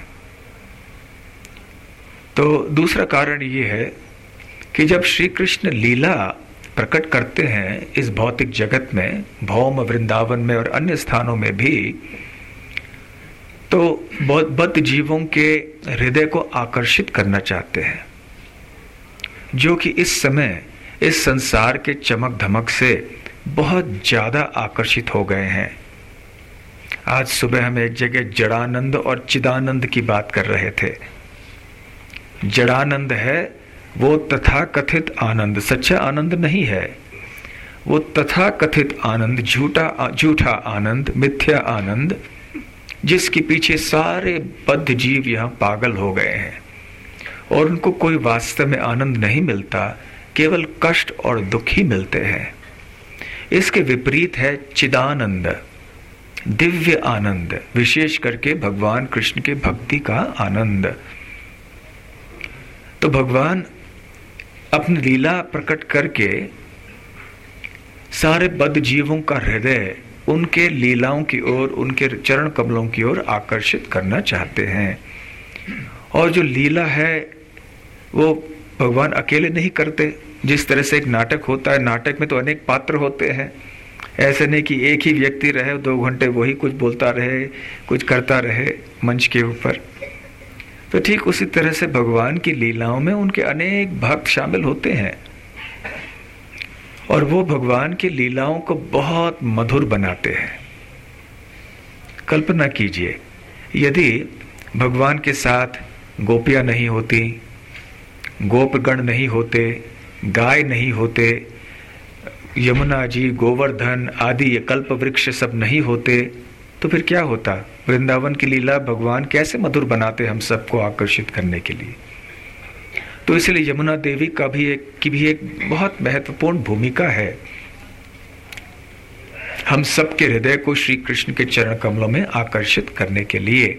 तो दूसरा कारण ये है कि जब श्री कृष्ण लीला प्रकट करते हैं इस भौतिक जगत में, भौम वृंदावन में और अन्य स्थानों में भी, तो बद्ध जीवों के हृदय को आकर्षित करना चाहते हैं, जो कि इस समय इस संसार के चमक धमक से बहुत ज्यादा आकर्षित हो गए हैं। आज सुबह हम एक जगह जड़ानंद और चिदानंद की बात कर रहे थे। जड़ानंद है वो तथा कथित आनंद, सच्चा आनंद नहीं है। वो तथा कथित आनंद, झूठा झूठा आनंद, मिथ्या आनंद, जिसके पीछे सारे बद्ध जीव यहाँ पागल हो गए हैं और उनको कोई वास्तव में आनंद नहीं मिलता, केवल कष्ट और दुख ही मिलते हैं। इसके विपरीत है चिदानंद, दिव्य आनंद, विशेष करके भगवान कृष्ण के भक्ति का आनंद। तो भगवान अपनी लीला प्रकट करके सारे बद्ध जीवों का हृदय उनके लीलाओं की ओर, उनके चरण कमलों की ओर आकर्षित करना चाहते हैं। और जो लीला है वो भगवान अकेले नहीं करते। जिस तरह से एक नाटक होता है, नाटक में तो अनेक पात्र होते हैं, ऐसे नहीं कि एक ही व्यक्ति रहे दो घंटे वही कुछ बोलता रहे, कुछ करता रहे मंच के ऊपर। तो ठीक उसी तरह से भगवान की लीलाओं में उनके अनेक भक्त शामिल होते हैं और वो भगवान की लीलाओं को बहुत मधुर बनाते हैं। कल्पना कीजिए, यदि भगवान के साथ गोपियां नहीं होती, गोपगण नहीं होते, गाय नहीं होते, यमुना जी, गोवर्धन आदि ये कल्प वृक्ष सब नहीं होते, तो फिर क्या होता? वृंदावन की लीला भगवान कैसे मधुर बनाते हम सबको आकर्षित करने के लिए। तो इसलिए यमुना देवी का भी एक की भी एक बहुत महत्वपूर्ण भूमिका है हम सबके हृदय को श्री कृष्ण के चरण कमलों में आकर्षित करने के लिए।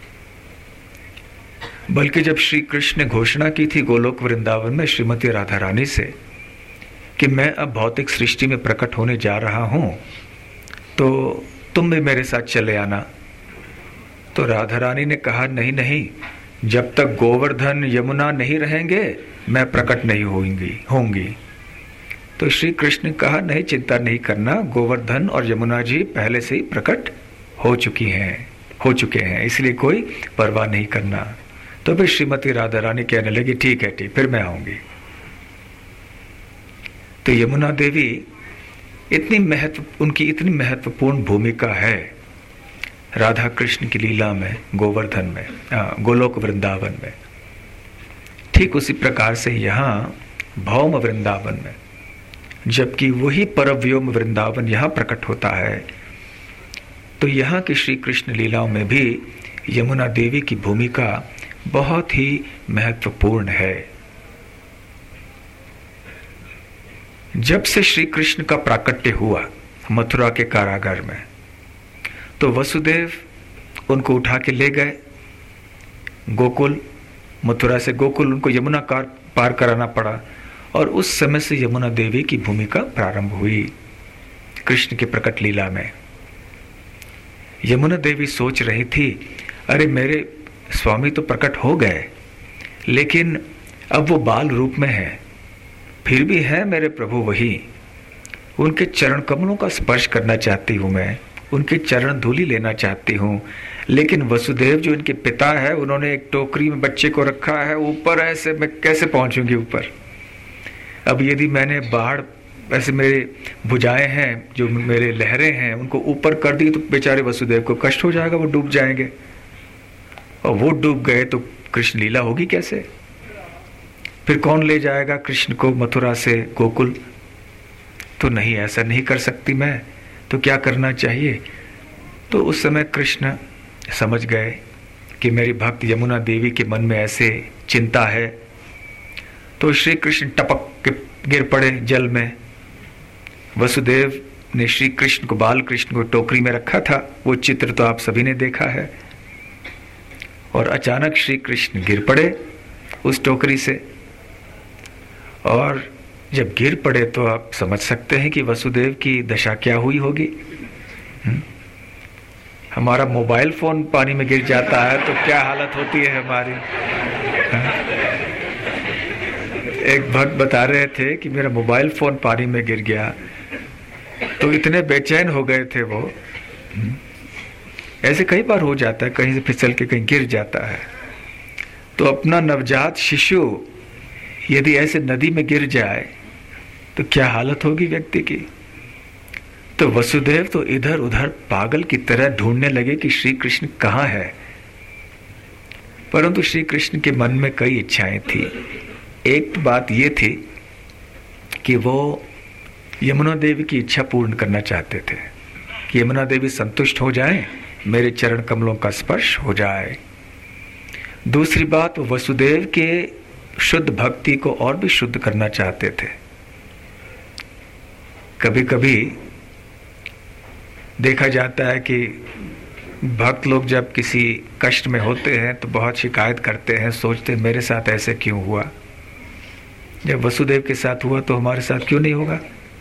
बल्कि जब श्री कृष्ण ने घोषणा की थी गोलोक वृंदावन में श्रीमती राधा रानी से कि मैं अब भौतिक सृष्टि में प्रकट होने जा रहा हूं, तो तुम भी मेरे साथ चले आना, तो राधा रानी ने कहा नहीं नहीं, जब तक गोवर्धन यमुना नहीं रहेंगे मैं प्रकट नहीं होंगी होंगी तो श्री कृष्ण ने कहा नहीं, चिंता नहीं करना, गोवर्धन और यमुना जी पहले से ही प्रकट हो चुकी हैं हो चुके हैं इसलिए कोई परवाह नहीं करना। तो फिर श्रीमती राधा रानी कहने लगी ठीक है ठीक, फिर मैं आऊंगी। तो यमुना देवी इतनी महत्व उनकी इतनी महत्वपूर्ण भूमिका है राधा कृष्ण की लीला में, गोवर्धन में, आ, गोलोक वृंदावन में। ठीक उसी प्रकार से यहाँ भौम वृंदावन में, जबकि वही परव्योम वृंदावन यहाँ प्रकट होता है, तो यहाँ की श्री कृष्ण लीलाओं में भी यमुना देवी की भूमिका बहुत ही महत्वपूर्ण है। जब से श्री कृष्ण का प्राकट्य हुआ मथुरा के कारागार में, तो वसुदेव उनको उठा के ले गए गोकुल, मथुरा से गोकुल उनको यमुना पार कराना पड़ा, और उस समय से यमुना देवी की भूमिका प्रारंभ हुई कृष्ण के प्रकट लीला में। यमुना देवी सोच रही थी, अरे मेरे स्वामी तो प्रकट हो गए, लेकिन अब वो बाल रूप में है, फिर भी है मेरे प्रभु वही, उनके चरण कमलों का स्पर्श करना चाहती हूँ मैं, उनके चरण धूली लेना चाहती हूँ। लेकिन वसुदेव जो इनके पिता है, उन्होंने एक टोकरी में बच्चे को रखा है, ऊपर ऐसे मैं कैसे पहुंचूंगी ऊपर। अब यदि मैंने बाढ़ ऐसे मेरे भुजाएं हैं, जो मेरे लहरें हैं, उनको ऊपर कर दी तो बेचारे वसुदेव को कष्ट हो जाएगा, वो डूब जाएंगे, और वो डूब गए तो कृष्ण लीला होगी कैसे? फिर कौन ले जाएगा कृष्ण को मथुरा से गोकुल? तो नहीं, ऐसा नहीं कर सकती मैं, तो क्या करना चाहिए? तो उस समय कृष्ण समझ गए कि मेरी भक्त यमुना देवी के मन में ऐसे चिंता है, तो श्री कृष्ण टपक के गिर पड़े जल में। वसुदेव ने श्री कृष्ण को, बाल कृष्ण को टोकरी में रखा था, वो चित्र तो आप सभी ने देखा है, और अचानक श्री कृष्ण गिर पड़े उस टोकरी से, और जब गिर पड़े तो आप समझ सकते हैं कि वसुदेव की दशा क्या हुई होगी। हुँ? हमारा मोबाइल फोन पानी में गिर जाता है तो क्या हालत होती है हमारी। हुँ? एक भक्त बता रहे थे कि मेरा मोबाइल फोन पानी में गिर गया, तो इतने बेचैन हो गए थे वो। हुँ? ऐसे कई बार हो जाता है, कहीं से फिसल के कहीं गिर जाता है। तो अपना नवजात शिशु यदि ऐसे नदी में गिर जाए तो क्या हालत होगी व्यक्ति की। तो वसुदेव तो इधर उधर पागल की तरह ढूंढने लगे कि श्री कृष्ण कहाँ है, परंतु श्री कृष्ण के मन में कई इच्छाएं थी। एक बात ये थी कि वो यमुना देवी की इच्छा पूर्ण करना चाहते थे कि यमुना देवी संतुष्ट हो जाएं, मेरे चरण कमलों का स्पर्श हो जाए। दूसरी बात, वो वसुदेव के शुद्ध भक्ति को और भी शुद्ध करना चाहते थे। कभी कभी देखा जाता है कि भक्त लोग जब किसी कष्ट में होते हैं तो बहुत शिकायत करते हैं, सोचते हैं मेरे साथ ऐसे क्यों हुआ। जब वसुदेव के साथ हुआ तो हमारे साथ क्यों नहीं होगा?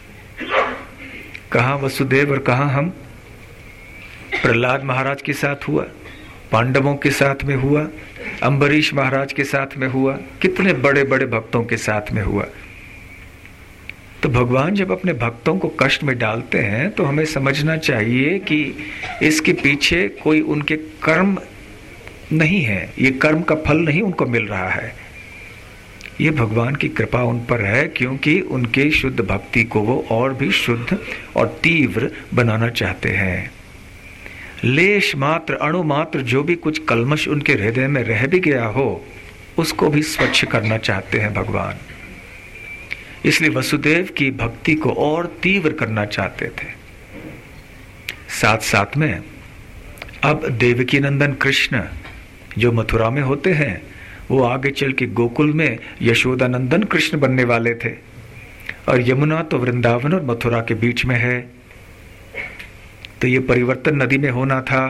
कहाँ वसुदेव और कहाँ हम? प्रहलाद महाराज के साथ हुआ, पांडवों के साथ में हुआ, अम्बरीश महाराज के साथ में हुआ, कितने बड़े बड़े भक्तों के साथ में हुआ। तो भगवान जब अपने भक्तों को कष्ट में डालते हैं तो हमें समझना चाहिए कि इसके पीछे कोई उनके कर्म नहीं है, ये कर्म का फल नहीं उनको मिल रहा है, ये भगवान की कृपा उन पर है, क्योंकि उनके शुद्ध भक्ति को वो और भी शुद्ध और तीव्र बनाना चाहते हैं। लेश मात्र, अणु मात्र जो भी कुछ कल्मश उनके हृदय में रह भी गया हो, उसको भी स्वच्छ करना चाहते हैं भगवान। इसलिए वसुदेव की भक्ति को और तीव्र करना चाहते थे। साथ साथ में अब देवकी नंदन कृष्ण जो मथुरा में होते हैं, वो आगे चल के गोकुल में यशोदा नंदन कृष्ण बनने वाले थे, और यमुना तो वृंदावन और मथुरा के बीच में है, तो ये परिवर्तन नदी में होना था।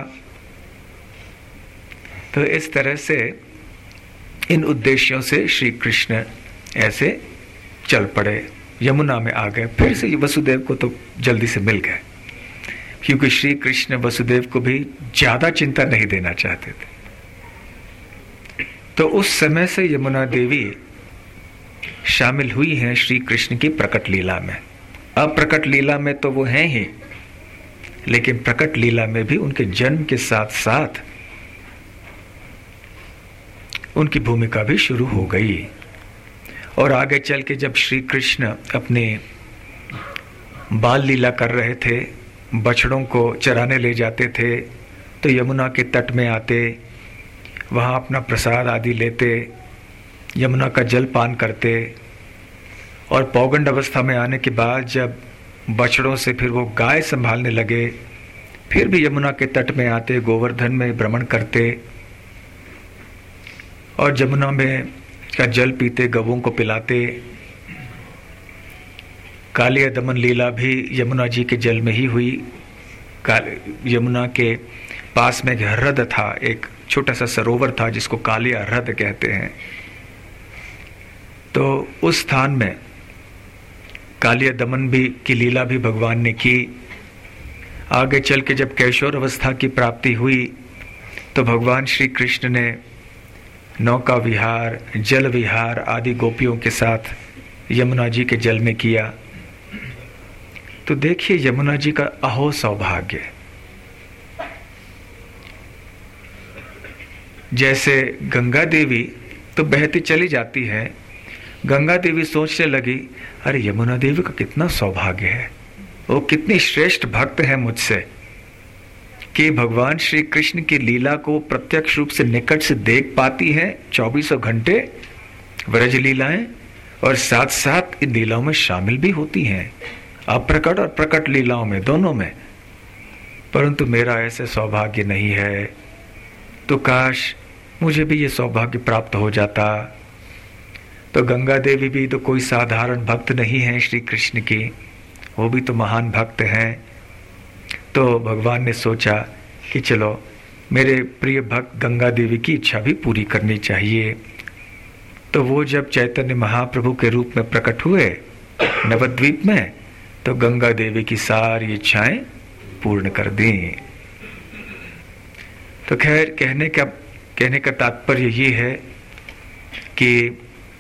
तो इस तरह से इन उद्देश्यों से श्री कृष्ण ऐसे चल पड़े, यमुना में आ गए। फिर से वसुदेव को तो जल्दी से मिल गए, क्योंकि श्री कृष्ण वसुदेव को भी ज्यादा चिंता नहीं देना चाहते थे। तो उस समय से यमुना देवी शामिल हुई हैं श्री कृष्ण की प्रकट लीला में। अब प्रकट लीला में तो वो हैं ही, लेकिन प्रकट लीला में भी उनके जन्म के साथ साथ उनकी भूमिका भी शुरू हो गई। और आगे चल के जब श्री कृष्ण अपने बाल लीला कर रहे थे, बछड़ों को चराने ले जाते थे, तो यमुना के तट में आते, वहाँ अपना प्रसाद आदि लेते, यमुना का जल पान करते, और पौगंड अवस्था में आने के बाद जब बछड़ों से फिर वो गाय संभालने लगे, फिर भी यमुना के तट में आते, गोवर्धन में भ्रमण करते, और यमुना में का जल पीते, गवों को पिलाते। कालिया दमन लीला भी यमुना जी के जल में ही हुई। यमुना के पास में एक ह्रद था, एक छोटा सा सरोवर था जिसको कालिया ह्रद कहते हैं। तो उस स्थान में कालिया दमन भी की लीला भी भगवान ने की। आगे चल के जब कैशोर अवस्था की प्राप्ति हुई तो भगवान श्री कृष्ण ने नौका विहार, जल विहार आदि गोपियों के साथ यमुना जी के जल में किया। तो देखिए यमुना जी का अहो सौभाग्य। जैसे गंगा देवी तो बहती चली जाती है, गंगा देवी सोचने लगी, अरे यमुना देवी का कितना सौभाग्य है, वो कितनी श्रेष्ठ भक्त है मुझसे कि भगवान श्री कृष्ण की लीला को प्रत्यक्ष रूप से निकट से देख पाती है चौबीसों घंटे व्रज लीलाएं, और साथ साथ इन लीलाओं में शामिल भी होती हैं, अप्रकट और प्रकट लीलाओं में, दोनों में। परंतु मेरा ऐसे सौभाग्य नहीं है, तो काश मुझे भी ये सौभाग्य प्राप्त हो जाता। तो गंगा देवी भी तो कोई साधारण भक्त नहीं है श्री कृष्ण की, वो भी तो महान भक्त हैं। तो भगवान ने सोचा कि चलो मेरे प्रिय भक्त गंगा देवी की इच्छा भी पूरी करनी चाहिए। तो वो जब चैतन्य महाप्रभु के रूप में प्रकट हुए नवद्वीप में, तो गंगा देवी की सारी इच्छाएं पूर्ण कर दी। तो खैर कहने का कहने का तात्पर्य ये है कि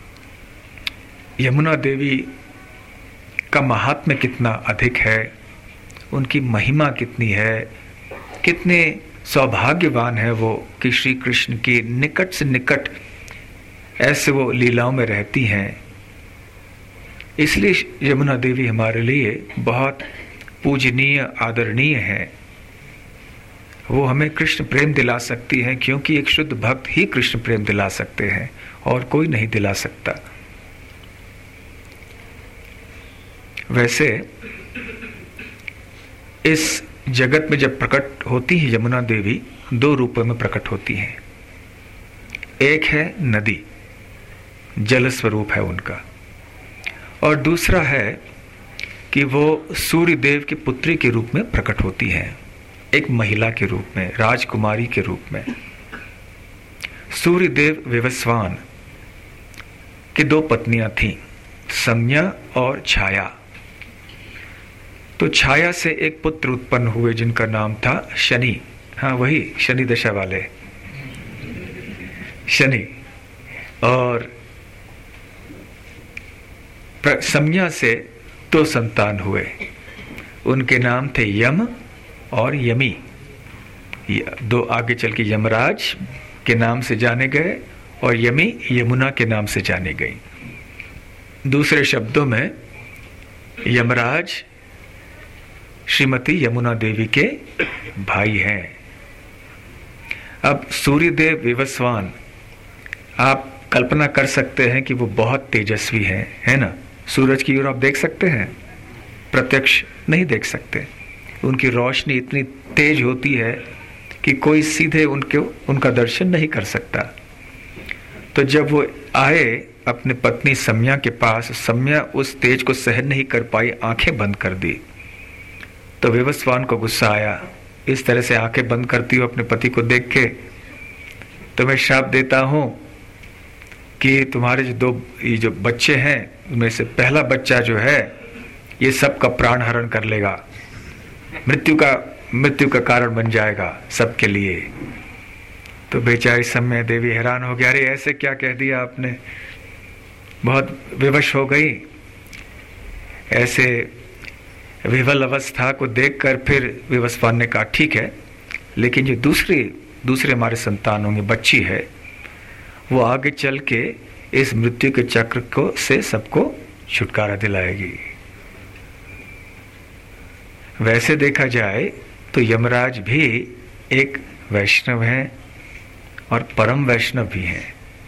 यमुना देवी का महात्म्य कितना अधिक है, उनकी महिमा कितनी है, कितने सौभाग्यवान है वो कि श्री कृष्ण की निकट से निकट ऐसे वो लीलाओं में रहती हैं। इसलिए यमुना देवी हमारे लिए बहुत पूजनीय, आदरणीय है। वो हमें कृष्ण प्रेम दिला सकती हैं, क्योंकि एक शुद्ध भक्त ही कृष्ण प्रेम दिला सकते हैं और कोई नहीं दिला सकता। वैसे इस जगत में जब प्रकट होती है यमुना देवी, दो रूपों में प्रकट होती हैं। एक है नदी, जल स्वरूप है उनका, और दूसरा है कि वो सूर्य देव की पुत्री के रूप में प्रकट होती हैं, एक महिला के रूप में, राजकुमारी के रूप में। सूर्य देव विवस्वान की दो पत्नियां थीं, सम्या और छाया। तो छाया से एक पुत्र उत्पन्न हुए जिनका नाम था शनि। हाँ, वही शनि दशा वाले शनि। और सम्या से दो संतान हुए, उनके नाम थे यम और यमी। दो आगे चल के यमराज के नाम से जाने गए और यमी यमुना के नाम से जाने गई। दूसरे शब्दों में यमराज श्रीमती यमुना देवी के भाई हैं। अब सूर्यदेव विवस्वान, आप कल्पना कर सकते हैं कि वो बहुत तेजस्वी हैं, है ना। सूरज की ओर आप देख सकते हैं, प्रत्यक्ष नहीं देख सकते। उनकी रोशनी इतनी तेज होती है कि कोई सीधे उनके उनका दर्शन नहीं कर सकता। तो जब वो आए अपने पत्नी सम्या के पास, सम्या उस तेज को सहन नहीं कर पाई, आंखें बंद कर दी। तो विवस्वान को गुस्सा आया, इस तरह से आंखें बंद करती हो अपने पति को देख के, तो मैं श्राप देता हूं कि तुम्हारे जो दो ये जो बच्चे हैं उनमें से पहला बच्चा जो है ये सबका प्राण हरण कर लेगा, मृत्यु का मृत्यु का कारण बन जाएगा सबके लिए। तो बेचारी सम्या देवी हैरान हो गया, अरे ऐसे क्या कह दिया आपने। बहुत विवश हो गई। ऐसे विवल अवस्था को देखकर फिर विवस्वान ने कहा ठीक है, लेकिन जो दूसरी दूसरे हमारे संतान होंगे, बच्ची है, वो आगे चल के इस मृत्यु के चक्र को से सबको छुटकारा दिलाएगी। वैसे देखा जाए तो यमराज भी एक वैष्णव हैं और परम वैष्णव भी हैं।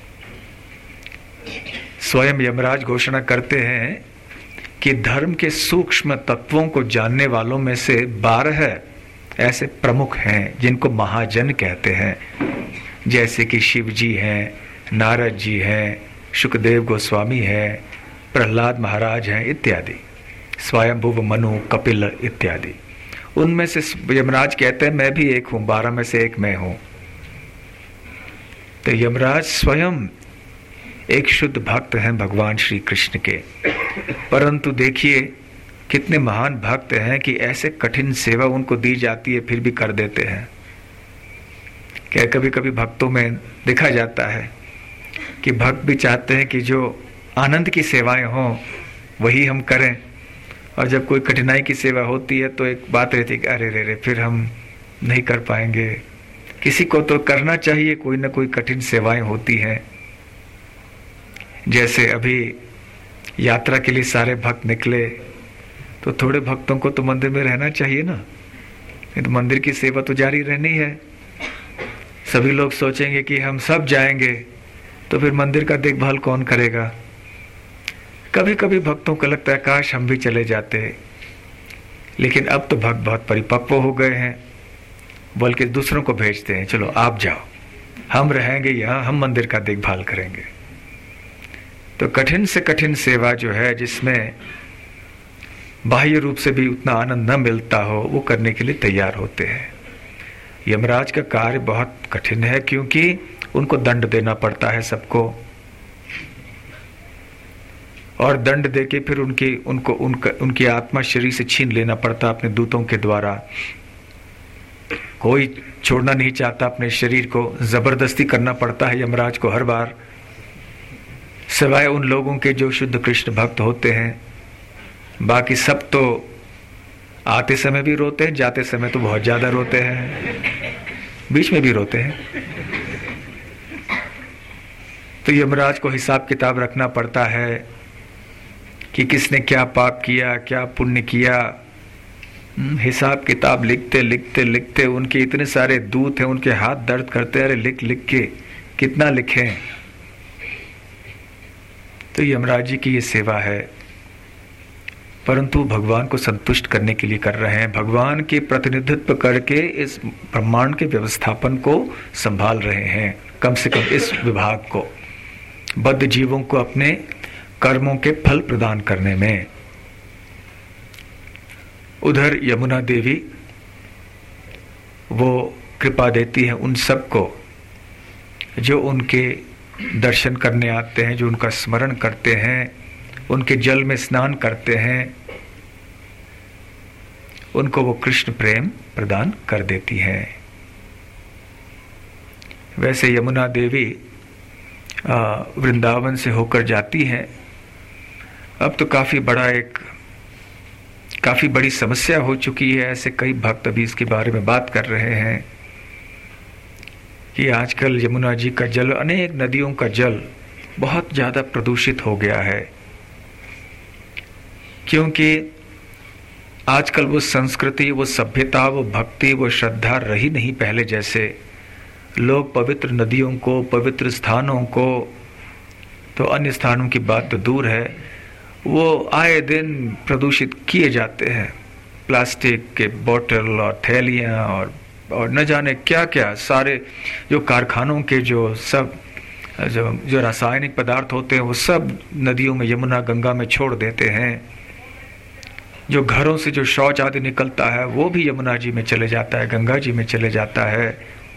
स्वयं यमराज घोषणा करते हैं कि धर्म के सूक्ष्म तत्वों को जानने वालों में से बारह ऐसे प्रमुख हैं जिनको महाजन कहते हैं, जैसे कि शिव जी हैं, नारद जी हैं, शुकदेव गोस्वामी हैं, प्रहलाद महाराज हैं इत्यादि, स्वयंभुव मनु कपिल इत्यादि। उनमें से यमराज कहते हैं मैं भी एक हूं, बारह में से एक मैं हूं। तो यमराज स्वयं एक शुद्ध भक्त हैं भगवान श्री कृष्ण के, परंतु देखिए कितने महान भक्त हैं कि ऐसे कठिन सेवा उनको दी जाती है फिर भी कर देते हैं। क्या कभी कभी भक्तों में देखा जाता है कि भक्त भी चाहते हैं कि जो आनंद की सेवाएं हों वही हम करें, और जब कोई कठिनाई की सेवा होती है तो एक बात रहती है कि अरे रे रे फिर हम नहीं कर पाएंगे। किसी को तो करना चाहिए, कोई ना कोई कठिन सेवाएं होती हैं। जैसे अभी यात्रा के लिए सारे भक्त निकले तो थोड़े भक्तों को तो मंदिर में रहना चाहिए ना, नहीं तो मंदिर की सेवा तो जारी रहनी है। सभी लोग सोचेंगे कि हम सब जाएंगे तो फिर मंदिर का देखभाल कौन करेगा। कभी कभी भक्तों को लगता है काश हम भी चले जाते, लेकिन अब तो भक्त बहुत परिपक्व हो गए हैं, बल्कि दूसरों को भेजते हैं, चलो आप जाओ, हम रहेंगे यहाँ, हम मंदिर का देखभाल करेंगे। तो कठिन से कठिन सेवा जो है, जिसमें बाह्य रूप से भी उतना आनंद न मिलता हो, वो करने के लिए तैयार होते हैं। यमराज का कार्य बहुत कठिन है क्योंकि उनको दंड देना पड़ता है सबको, और दंड देके फिर उनकी उनको उनका उनकी आत्मा शरीर से छीन लेना पड़ता अपने दूतों के द्वारा। कोई छोड़ना नहीं चाहता अपने शरीर को, जबरदस्ती करना पड़ता है यमराज को हर बार, सिवाय उन लोगों के जो शुद्ध कृष्ण भक्त होते हैं। बाकी सब तो आते समय भी रोते हैं, जाते समय तो बहुत ज्यादा रोते हैं, बीच में भी रोते हैं। तो यमराज को हिसाब किताब रखना पड़ता है कि किसने क्या पाप किया, क्या पुण्य किया। हिसाब किताब लिखते लिखते लिखते उनके इतने सारे दूत हैं, उनके हाथ दर्द करते हैं, अरे लिख लिख के कितना लिखें। तो यमराज जी की ये सेवा है। परंतु भगवान को संतुष्ट करने के लिए कर रहे हैं। भगवान के प्रतिनिधित्व करके इस ब्रह्मांड के व्यवस्थापन को संभाल रहे हैं, कम से कम इस विभाग को, बद्ध जीवों को अपने कर्मों के फल प्रदान करने में। उधर यमुना देवी वो कृपा देती है उन सबको जो उनके दर्शन करने आते हैं, जो उनका स्मरण करते हैं, उनके जल में स्नान करते हैं, उनको वो कृष्ण प्रेम प्रदान कर देती है। वैसे यमुना देवी वृंदावन से होकर जाती हैं। अब तो काफी बड़ा एक काफी बड़ी समस्या हो चुकी है। ऐसे कई भक्त अभी इसके बारे में बात कर रहे हैं कि आजकल यमुना जी का जल, अनेक नदियों का जल बहुत ज्यादा प्रदूषित हो गया है, क्योंकि आजकल वो संस्कृति, वो सभ्यता, वो भक्ति, वो श्रद्धा रही नहीं पहले जैसे। लोग पवित्र नदियों को, पवित्र स्थानों को, तो अन्य स्थानों की बात तो दूर है, वो आए दिन प्रदूषित किए जाते हैं। प्लास्टिक के बोतल और थैलियाँ और और न जाने क्या क्या सारे जो कारखानों के जो सब जो जो रासायनिक पदार्थ होते हैं वो सब नदियों में, यमुना गंगा में छोड़ देते हैं। जो घरों से जो शौच आदि निकलता है वो भी यमुना जी में चले जाता है, गंगा जी में चले जाता है।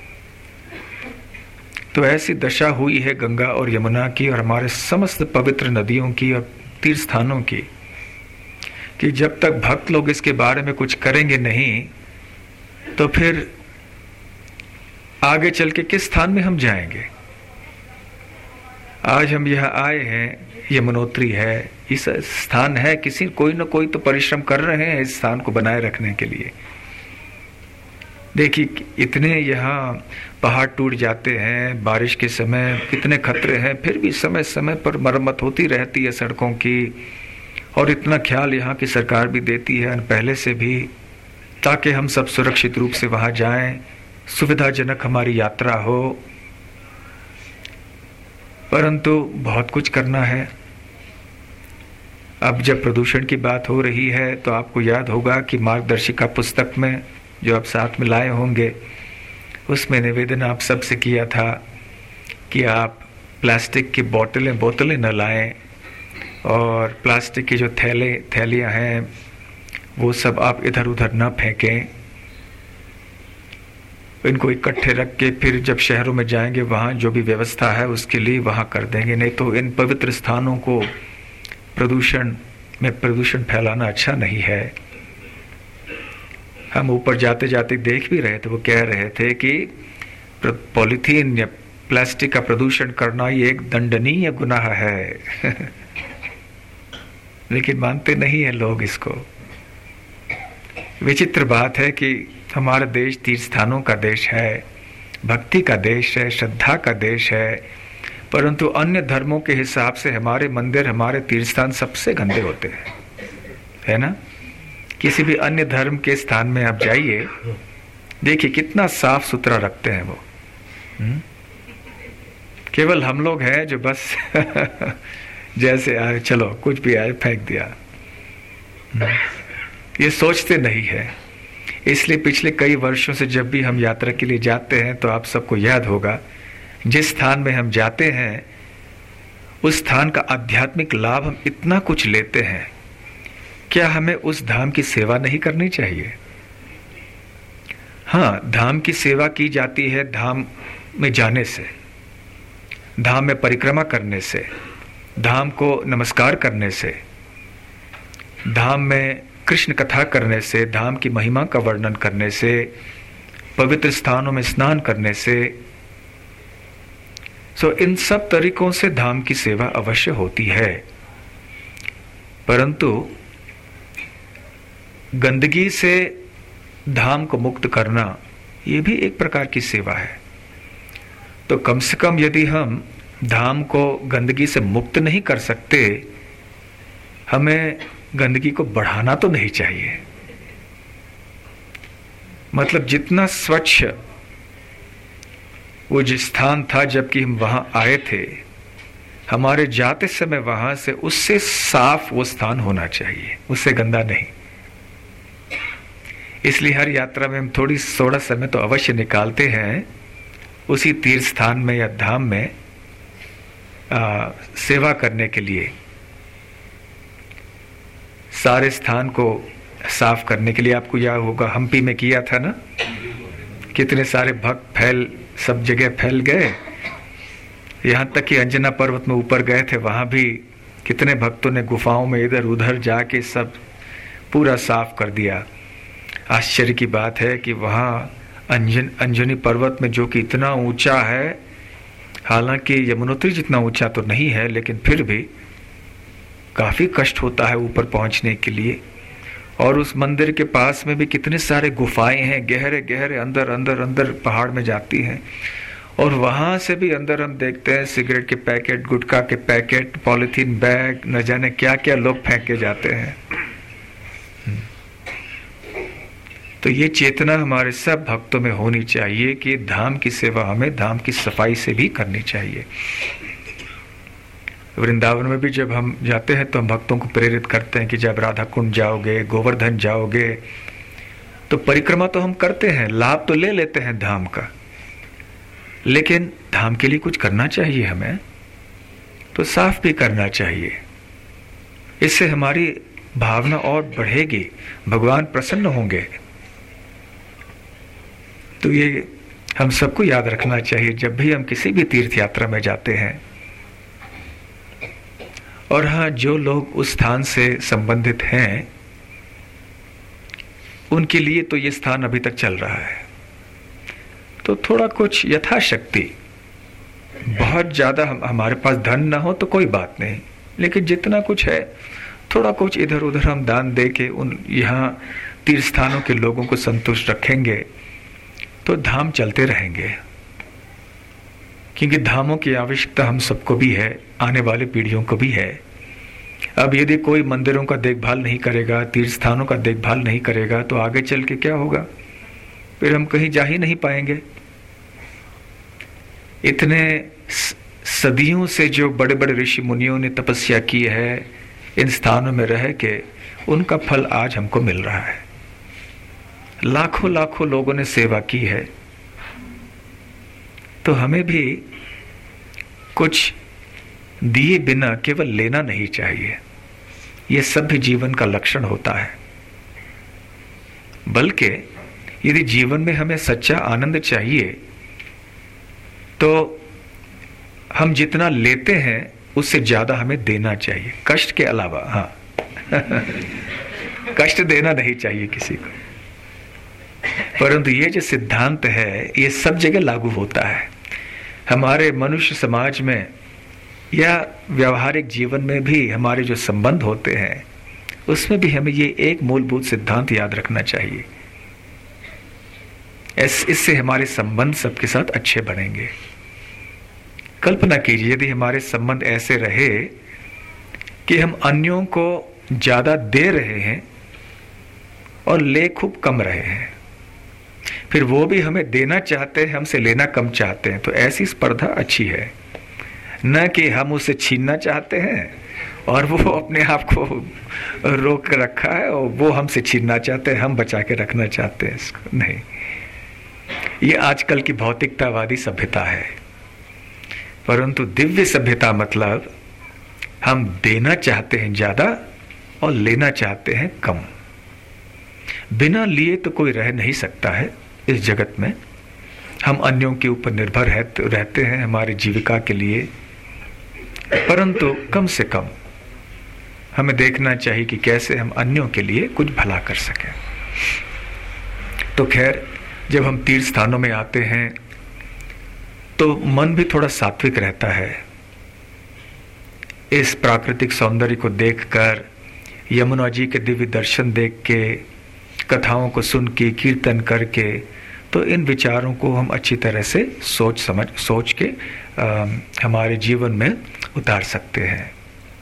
तो ऐसी दशा हुई है गंगा और यमुना की और हमारे समस्त पवित्र नदियों की और तीर्थ स्थानों की, कि जब तक भक्त लोग इसके बारे में कुछ करेंगे नहीं तो फिर आगे चल के किस स्थान में हम जाएंगे। आज हम यहाँ आए हैं, यमुनोत्री है, इस स्थान है, किसी कोई ना कोई तो परिश्रम कर रहे हैं इस स्थान को बनाए रखने के लिए। देखिए इतने यहाँ पहाड़ टूट जाते हैं, बारिश के समय कितने खतरे हैं, फिर भी समय समय पर मरम्मत होती रहती है सड़कों की, और इतना ख्याल यहाँ की सरकार भी देती है पहले से भी, ताकि हम सब सुरक्षित रूप से वहाँ जाएं, सुविधाजनक हमारी यात्रा हो। परंतु बहुत कुछ करना है। अब जब प्रदूषण की बात हो रही है तो आपको याद होगा कि मार्गदर्शिका पुस्तक में जो आप साथ में लाए होंगे, उसमें निवेदन आप सबसे किया था कि आप प्लास्टिक की बोतलें बोतलें न लाएं, और प्लास्टिक के जो थैले थैलियाँ हैं वो सब आप इधर उधर न फेंकें, इनको इकट्ठे रख के फिर जब शहरों में जाएंगे वहाँ जो भी व्यवस्था है उसके लिए वहाँ कर देंगे। नहीं तो इन पवित्र स्थानों को प्रदूषण में प्रदूषण फैलाना अच्छा नहीं है। हम ऊपर जाते जाते देख भी रहे थे, वो कह रहे थे कि पॉलीथीन या प्लास्टिक का प्रदूषण करना ये एक दंडनीय गुनाह है लेकिन मानते नहीं है लोग इसको। विचित्र बात है कि हमारा देश तीर्थ स्थानों का देश है, भक्ति का देश है, श्रद्धा का देश है, परंतु अन्य धर्मों के हिसाब से हमारे मंदिर, हमारे तीर्थ स्थान सबसे गंदे होते हैं, है ना। किसी भी अन्य धर्म के स्थान में आप जाइए, देखिए कितना साफ सुथरा रखते हैं वो। हुँ? केवल हम लोग हैं जो बस जैसे आए चलो कुछ भी आए फेंक दिया, ये सोचते नहीं है। इसलिए पिछले कई वर्षों से जब भी हम यात्रा के लिए जाते हैं तो आप सबको याद होगा, जिस स्थान में हम जाते हैं उस स्थान का आध्यात्मिक लाभ हम इतना कुछ लेते हैं, क्या हमें उस धाम की सेवा नहीं करनी चाहिए? हाँ, धाम की सेवा की जाती है धाम में जाने से, धाम में परिक्रमा करने से, धाम को नमस्कार करने से, धाम में कृष्ण कथा करने से, धाम की महिमा का वर्णन करने से, पवित्र स्थानों में स्नान करने से। सो इन सब तरीकों से धाम की सेवा अवश्य होती है, परंतु गंदगी से धाम को मुक्त करना ये भी एक प्रकार की सेवा है। तो कम से कम यदि हम धाम को गंदगी से मुक्त नहीं कर सकते, हमें गंदगी को बढ़ाना तो नहीं चाहिए। मतलब जितना स्वच्छ वो जिस स्थान था जबकि हम वहां आए थे, हमारे जाते समय वहां से उससे साफ वो स्थान होना चाहिए, उससे गंदा नहीं। इसलिए हर यात्रा में हम थोड़ी थोड़ा समय तो अवश्य निकालते हैं उसी तीर्थ स्थान में या धाम में आ, सेवा करने के लिए, सारे स्थान को साफ करने के लिए। आपको याद होगा हम्पी में किया था ना, कितने सारे भक्त फैल सब जगह फैल गए, यहाँ तक कि अंजना पर्वत में ऊपर गए थे, वहां भी कितने भक्तों ने गुफाओं में इधर उधर जाके सब पूरा साफ कर दिया। आश्चर्य की बात है कि वहाँ अंजन अंजनी पर्वत में, जो कि इतना ऊंचा है, हालांकि यमुनोत्री जितना ऊंचा तो नहीं है, लेकिन फिर भी काफी कष्ट होता है ऊपर पहुंचने के लिए। और उस मंदिर के पास में भी कितने सारे गुफाएं हैं, गहरे गहरे अंदर अंदर अंदर पहाड़ में जाती हैं। और वहां से भी अंदर हम देखते हैं सिगरेट के पैकेट, गुटखा के पैकेट, पॉलिथीन बैग, न जाने क्या क्या लोग फेंके जाते हैं। तो ये चेतना हमारे सब भक्तों में होनी चाहिए कि धाम की सेवा हमें धाम की सफाई से भी करनी चाहिए। वृंदावन में भी जब हम जाते हैं तो हम भक्तों को प्रेरित करते हैं कि जब राधा कुंड जाओगे, गोवर्धन जाओगे, तो परिक्रमा तो हम करते हैं, लाभ तो ले लेते हैं धाम का, लेकिन धाम के लिए कुछ करना चाहिए हमें, तो साफ भी करना चाहिए। इससे हमारी भावना और बढ़ेगी, भगवान प्रसन्न होंगे। तो ये हम सबको याद रखना चाहिए जब भी हम किसी भी तीर्थ यात्रा में जाते हैं। और हाँ, जो लोग उस स्थान से संबंधित हैं उनके लिए तो ये स्थान अभी तक चल रहा है, तो थोड़ा कुछ यथाशक्ति, बहुत ज्यादा हम, हमारे पास धन ना हो तो कोई बात नहीं, लेकिन जितना कुछ है थोड़ा कुछ इधर उधर हम दान दे के उन यहाँ तीर्थ स्थानों के लोगों को संतुष्ट रखेंगे तो धाम चलते रहेंगे। क्योंकि धामों की आवश्यकता हम सबको भी है, आने वाले पीढ़ियों को भी है। अब यदि कोई मंदिरों का देखभाल नहीं करेगा, तीर्थ स्थानों का देखभाल नहीं करेगा, तो आगे चल के क्या होगा? फिर हम कहीं जा ही नहीं पाएंगे। इतने सदियों से जो बड़े बड़े ऋषि मुनियों ने तपस्या की है इन स्थानों में रह के, उनका फल आज हमको मिल रहा है। लाखों लाखों लोगों ने सेवा की है, तो हमें भी कुछ दिए बिना केवल लेना नहीं चाहिए। यह सभ्य जीवन का लक्षण होता है। बल्कि यदि जीवन में हमें सच्चा आनंद चाहिए तो हम जितना लेते हैं उससे ज्यादा हमें देना चाहिए, कष्ट के अलावा। हाँ कष्ट देना नहीं चाहिए किसी को। परंतु ये जो सिद्धांत है ये सब जगह लागू होता है। हमारे मनुष्य समाज में या व्यवहारिक जीवन में भी हमारे जो संबंध होते हैं उसमें भी हमें ये एक मूलभूत सिद्धांत याद रखना चाहिए। इससे हमारे संबंध सबके साथ अच्छे बनेंगे। कल्पना कीजिए यदि हमारे संबंध ऐसे रहे कि हम अन्यों को ज्यादा दे रहे हैं और ले खूब कम रहे हैं, फिर वो भी हमें देना चाहते हैं, हमसे लेना कम चाहते हैं, तो ऐसी स्पर्धा अच्छी है। न कि हम उसे छीनना चाहते हैं और वो अपने आप को रोक रखा है और वो हमसे छीनना चाहते हैं, हम बचा के रखना चाहते हैं इसको। नहीं, ये आजकल की भौतिकतावादी सभ्यता है। परंतु दिव्य सभ्यता मतलब हम देना चाहते हैं ज्यादा और लेना चाहते हैं कम। बिना लिए तो कोई रह नहीं सकता है इस जगत में। हम अन्यों के ऊपर निर्भर रहते हैं हमारी जीविका के लिए, परंतु कम से कम हमें देखना चाहिए कि कैसे हम अन्यों के लिए कुछ भला कर सकें। तो खैर, जब हम तीर्थ स्थानों में आते हैं तो मन भी थोड़ा सात्विक रहता है। इस प्राकृतिक सौंदर्य को देखकर, यमुना जी के दिव्य दर्शन देख के, कथाओं को सुन के, कीर्तन करके, तो इन विचारों को हम अच्छी तरह से सोच समझ सोच के आ, हमारे जीवन में उतार सकते हैं।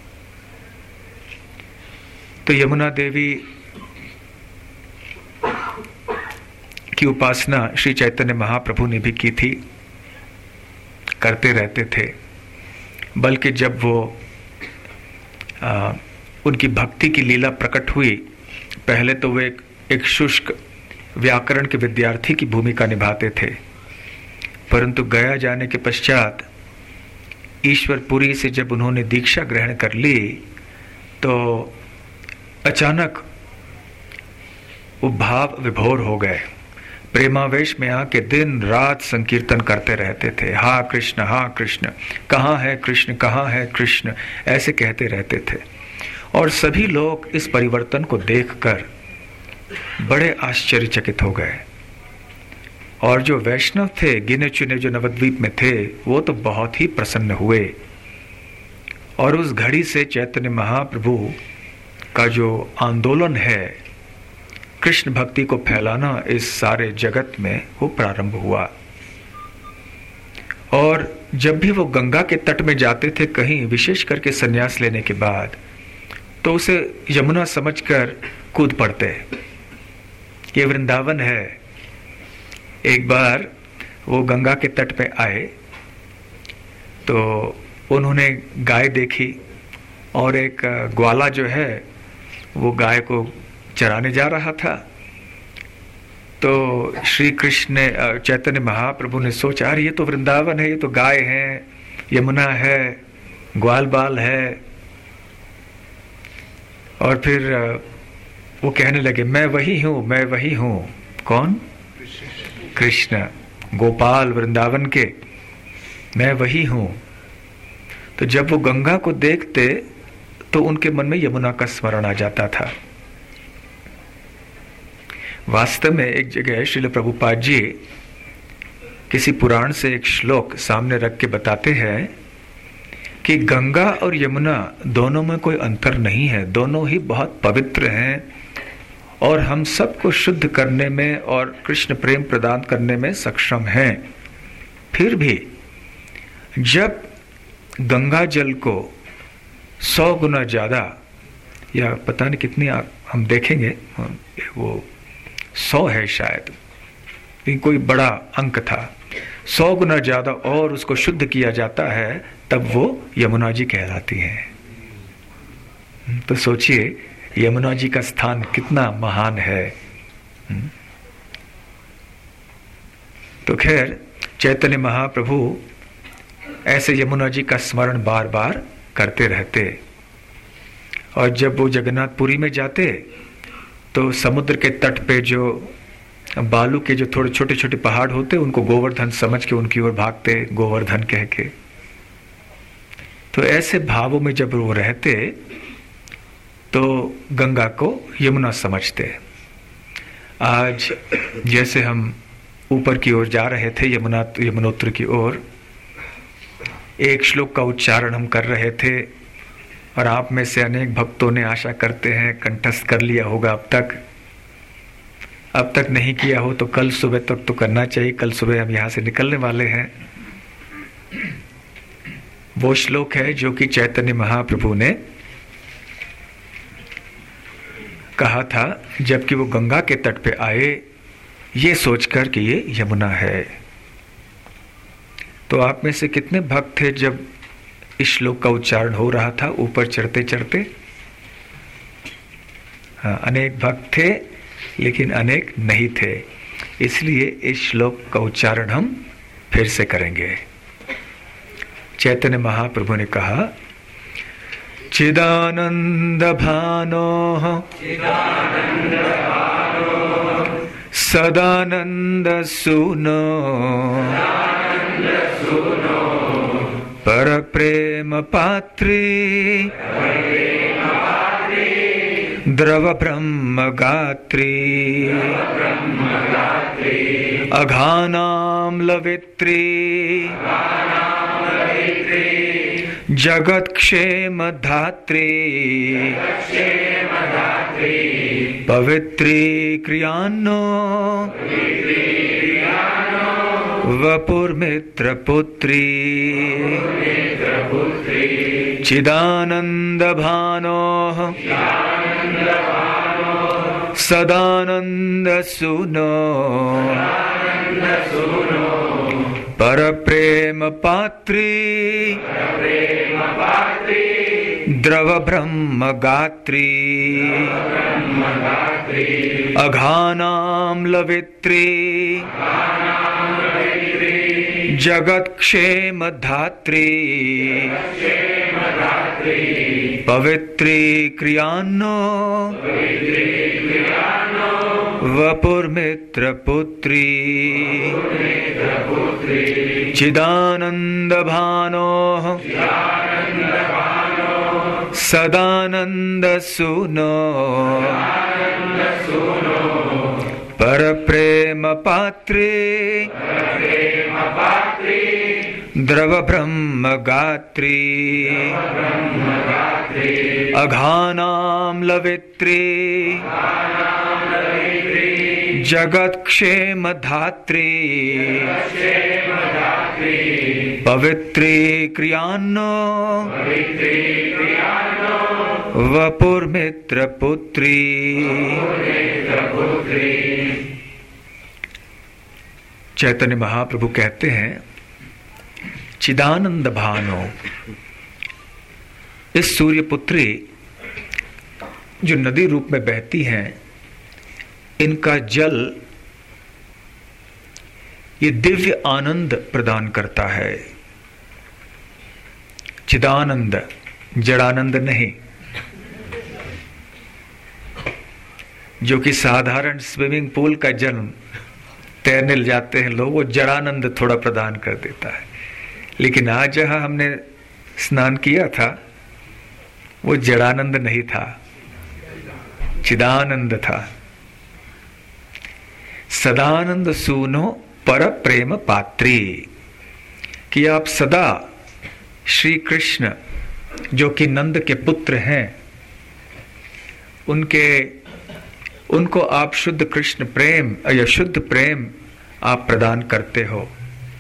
तो यमुना देवी की उपासना श्री चैतन्य महाप्रभु ने भी की थी, करते रहते थे। बल्कि जब वो आ, उनकी भक्ति की लीला प्रकट हुई, पहले तो वे एक, एक शुष्क व्याकरण के विद्यार्थी की भूमिका निभाते थे, परंतु गया जाने के पश्चात ईश्वरपुरी से जब उन्होंने दीक्षा ग्रहण कर ली तो अचानक वो भाव विभोर हो गए। प्रेमावेश में आके दिन रात संकीर्तन करते रहते थे, हा कृष्ण हा कृष्ण, कहाँ है कृष्ण कहाँ है कृष्ण, ऐसे कहते रहते थे। और सभी लोग इस परिवर्तन को देखकर बड़े आश्चर्यचकित हो गए। और जो वैष्णव थे, गिने चुने जो नवद्वीप में थे, वो तो बहुत ही प्रसन्न हुए। और उस घड़ी से चैतन्य महाप्रभु का जो आंदोलन है कृष्ण भक्ति को फैलाना इस सारे जगत में, वो प्रारंभ हुआ। और जब भी वो गंगा के तट में जाते थे कहीं, विशेष करके संन्यास लेने के बाद, तो उसे यमुना समझकर कूद पड़ते, ये वृंदावन है। एक बार वो गंगा के तट पे आए तो उन्होंने गाय देखी और एक ग्वाला जो है वो गाय को चराने जा रहा था। तो श्री कृष्ण ने, चैतन्य महाप्रभु ने सोचा, अरे ये तो वृंदावन है, ये तो गाय है, यमुना है, ग्वाल बाल है। और फिर वो कहने लगे, मैं वही हूं, मैं वही हूं। कौन? कृष्ण, गोपाल वृंदावन के, मैं वही हूं। तो जब वो गंगा को देखते तो उनके मन में यमुना का स्मरण आ जाता था। वास्तव में एक जगह श्रील प्रभुपाद जी किसी पुराण से एक श्लोक सामने रख के बताते हैं कि गंगा और यमुना दोनों में कोई अंतर नहीं है, दोनों ही बहुत पवित्र हैं और हम सबको शुद्ध करने में और कृष्ण प्रेम प्रदान करने में सक्षम हैं। फिर भी जब गंगा जल को सौ गुना ज्यादा, या पता नहीं कितनी हम देखेंगे, वो सौ है शायद, कोई बड़ा अंक था, सौ गुना ज्यादा और उसको शुद्ध किया जाता है, तब वो यमुना जी कहलाती हैं। तो सोचिए यमुना जी का स्थान कितना महान है। तो खैर चैतन्य महाप्रभु ऐसे यमुना जी का स्मरण बार बार करते रहते। और जब वो जगन्नाथपुरी में जाते तो समुद्र के तट पे जो बालू के जो थोड़े छोटे छोटे पहाड़ होते, उनको गोवर्धन समझ के उनकी ओर भागते, गोवर्धन कह के। तो ऐसे भावों में जब वो रहते तो गंगा को यमुना समझते। आज जैसे हम ऊपर की ओर जा रहे थे, यमुना यमुनोत्र की ओर, एक श्लोक का उच्चारण हम कर रहे थे और आप में से अनेक भक्तों ने, आशा करते हैं, कंठस्थ कर लिया होगा अब तक। अब तक नहीं किया हो तो कल सुबह तक तो करना चाहिए। कल सुबह हम यहाँ से निकलने वाले हैं। वो श्लोक है जो कि चैतन्य महाप्रभु ने कहा था जबकि वो गंगा के तट पे आए, ये सोचकर कि ये यमुना है। तो आप में से कितने भक्त थे जब इस श्लोक का उच्चारण हो रहा था ऊपर चढ़ते चढ़ते? हाँ, अनेक भक्त थे लेकिन अनेक नहीं थे। इसलिए इस श्लोक का उच्चारण हम फिर से करेंगे। चैतन्य महाप्रभु ने कहा, चिदानंद भानो सदानंद सुनो पर प्रेम पात्री द्रव ब्रह्म गात्री अघानाम लवित्री जगत क्षेम धात्री पवित्री क्रियानो वपुर मित्र पुत्री चिदानंद भानो सदानंद सुनो पर प्रेम पात्री द्रव ब्रह्म गात्री अघानाम लवित्री जगत क्षेम धात्री पवित्री क्रियान्नो वपुर्मित्र पुत्री चिदानंद भानो सदानंद सुनो पर प्रेम पात्री द्रव ब्रह्म गात्री अघानाम लवित्री जगत क्षेम धात्री पवित्री क्रियान्नो वपुर्मित्र पुत्री। चैतन्य महाप्रभु कहते हैं चिदानंद भानो, इस सूर्य पुत्री जो नदी रूप में बहती हैं, इनका जल ये दिव्य आनंद प्रदान करता है। चिदानंद, जड़ानंद नहीं, जो कि साधारण स्विमिंग पूल का जल तैरने जाते हैं लोग, वो जड़ानंद थोड़ा प्रदान कर देता है। लेकिन आज जहां हमने स्नान किया था वो जड़ानंद नहीं था, चिदानंद था। सदानंद सूनो पर प्रेम पात्री, कि आप सदा श्री कृष्ण जो कि नंद के पुत्र हैं, उनके उनको आप शुद्ध कृष्ण प्रेम या शुद्ध प्रेम आप प्रदान करते हो।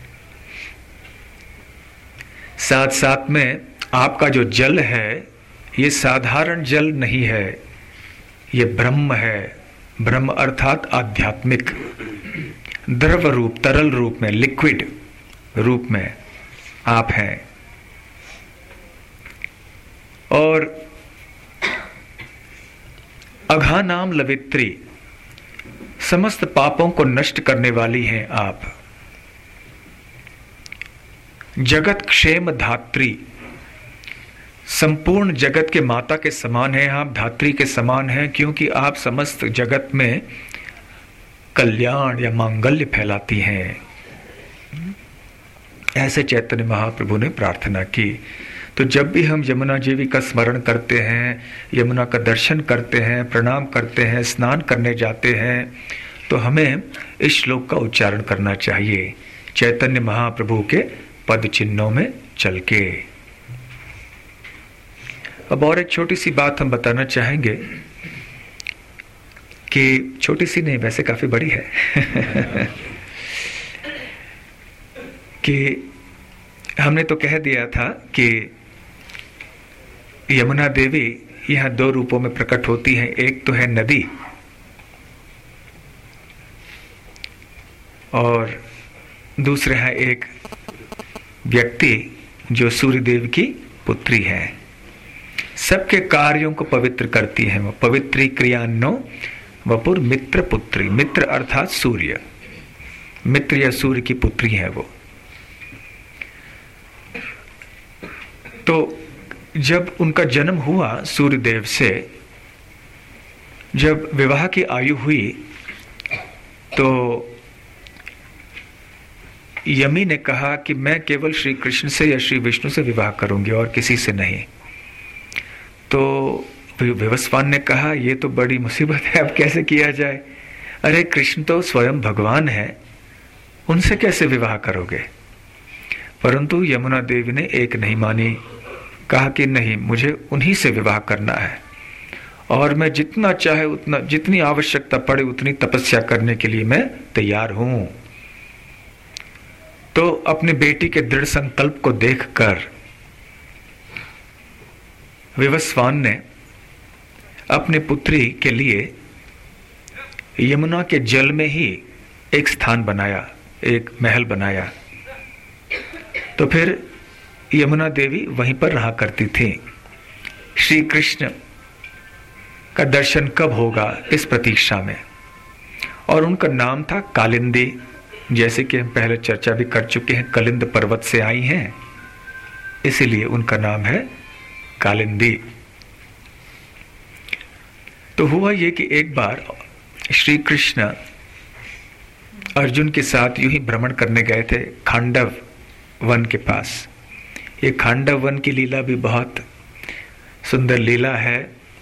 साथ साथ में आपका जो जल है ये साधारण जल नहीं है, ये ब्रह्म है। ब्रह्म अर्थात आध्यात्मिक, द्रव रूप, तरल रूप में, लिक्विड रूप में आप हैं। और अघानाम लवित्री, समस्त पापों को नष्ट करने वाली हैं आप। जगत क्षेम धात्री, संपूर्ण जगत के माता के समान हैं आप, धात्री के समान हैं, क्योंकि आप समस्त जगत में कल्याण या मांगल्य फैलाती हैं। ऐसे चैतन्य महाप्रभु ने प्रार्थना की। तो जब भी हम यमुना देवी का स्मरण करते हैं, यमुना का दर्शन करते हैं, प्रणाम करते हैं, स्नान करने जाते हैं, तो हमें इस श्लोक का उच्चारण करना चाहिए, चैतन्य महाप्रभु के पद चिन्हों में चल के। अब और एक छोटी सी बात हम बताना चाहेंगे, कि छोटी सी नहीं, वैसे काफी बड़ी है कि हमने तो कह दिया था कि यमुना देवी यहाँ दो रूपों में प्रकट होती है। एक तो है नदी, और दूसरा है एक व्यक्ति जो सूर्यदेव की पुत्री है। सबके कार्यों को पवित्र करती है वो। पवित्री क्रियान्नो वपुर मित्र पुत्री, मित्र अर्थात सूर्य, मित्र या सूर्य की पुत्री है वो। तो जब उनका जन्म हुआ सूर्यदेव से, जब विवाह की आयु हुई, तो यमी ने कहा कि मैं केवल श्री कृष्ण से या श्री विष्णु से विवाह करूंगी और किसी से नहीं। तो विवस्वान ने कहा ये तो बड़ी मुसीबत है, अब कैसे किया जाए? अरे कृष्ण तो स्वयं भगवान है, उनसे कैसे विवाह करोगे? परंतु यमुना देवी ने एक नहीं मानी, कहा कि नहीं, मुझे उन्हीं से विवाह करना है, और मैं जितना चाहे उतना, जितनी आवश्यकता पड़े उतनी तपस्या करने के लिए मैं तैयार हूं। तो अपनी बेटी के दृढ़ संकल्प को देखकर विवस्वान ने अपनी पुत्री के लिए यमुना के जल में ही एक स्थान बनाया, एक महल बनाया, तो फिर यमुना देवी वहीं पर रहा करती थी। श्री कृष्ण का दर्शन कब होगा इस प्रतीक्षा में। और उनका नाम था कालिंदी, जैसे कि हम पहले चर्चा भी कर चुके हैं, कलिंद पर्वत से आई हैं, इसीलिए उनका नाम है कालिंदी। तो हुआ ये कि एक बार श्री कृष्ण अर्जुन के साथ यूं ही भ्रमण करने गए थे खांडव वन के पास। ये खांडव वन की लीला भी बहुत सुंदर लीला है,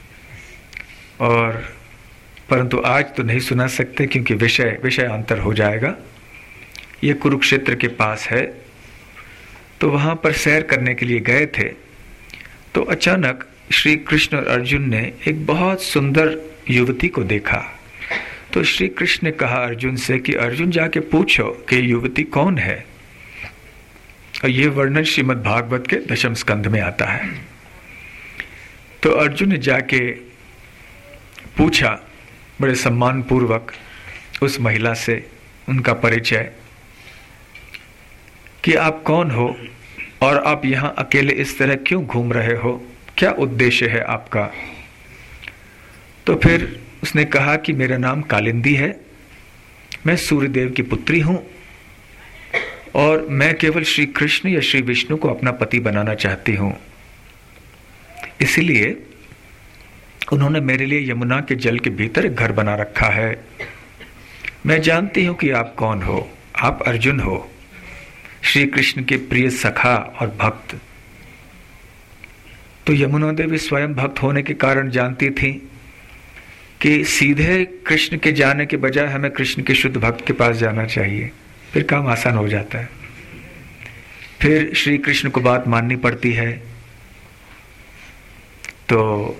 और परंतु आज तो नहीं सुना सकते क्योंकि विषय विषय अंतर हो जाएगा। ये कुरुक्षेत्र के पास है। तो वहां पर सैर करने के लिए गए थे, तो अचानक श्री कृष्ण और अर्जुन ने एक बहुत सुंदर युवती को देखा। तो श्री कृष्ण ने कहा अर्जुन से कि अर्जुन जाके पूछो कि युवती कौन है। और ये वर्णन श्रीमद् भागवत के दशम स्कंध में आता है। तो अर्जुन ने जाके पूछा बड़े सम्मान पूर्वक उस महिला से उनका परिचय कि आप कौन हो और आप यहां अकेले इस तरह क्यों घूम रहे हो, क्या उद्देश्य है आपका। तो फिर उसने कहा कि मेरा नाम कालिंदी है, मैं सूर्यदेव की पुत्री हूं और मैं केवल श्री कृष्ण या श्री विष्णु को अपना पति बनाना चाहती हूं। इसीलिए उन्होंने मेरे लिए यमुना के जल के भीतर घर बना रखा है। मैं जानती हूं कि आप कौन हो, आप अर्जुन हो, श्री कृष्ण के प्रिय सखा और भक्त। तो यमुना देवी स्वयं भक्त होने के कारण जानती थी कि सीधे कृष्ण के जाने के बजाय हमें कृष्ण के शुद्ध भक्त के पास जाना चाहिए, फिर काम आसान हो जाता है। फिर श्री कृष्ण को बात माननी पड़ती है। तो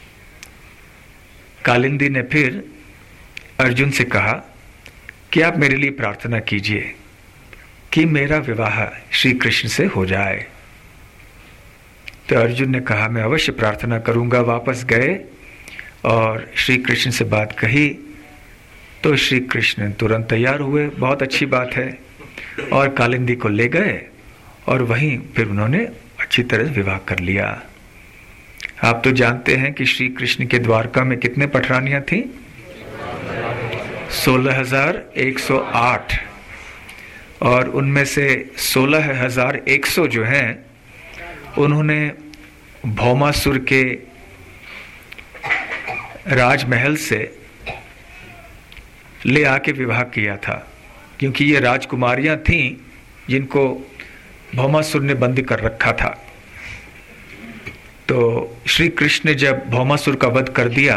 कालिंदी ने फिर अर्जुन से कहा कि आप मेरे लिए प्रार्थना कीजिए कि मेरा विवाह श्री कृष्ण से हो जाए। तो अर्जुन ने कहा मैं अवश्य प्रार्थना करूंगा। वापस गए और श्री कृष्ण से बात कही तो श्री कृष्ण तुरंत तैयार हुए, बहुत अच्छी बात है, और कालिंदी को ले गए और वहीं फिर उन्होंने अच्छी तरह विवाह कर लिया। आप तो जानते हैं कि श्री कृष्ण के द्वारका में कितने पटरानियां थीं? सोलह हजार एक सौ आठ, और उनमें से सोलह हजार एक सौ जो हैं उन्होंने भौमासुर के राजमहल से ले आके विवाह किया था, क्योंकि ये राजकुमारियां थीं जिनको भौमासुर ने बंदी कर रखा था। तो श्री कृष्ण ने जब भौमासुर का वध कर दिया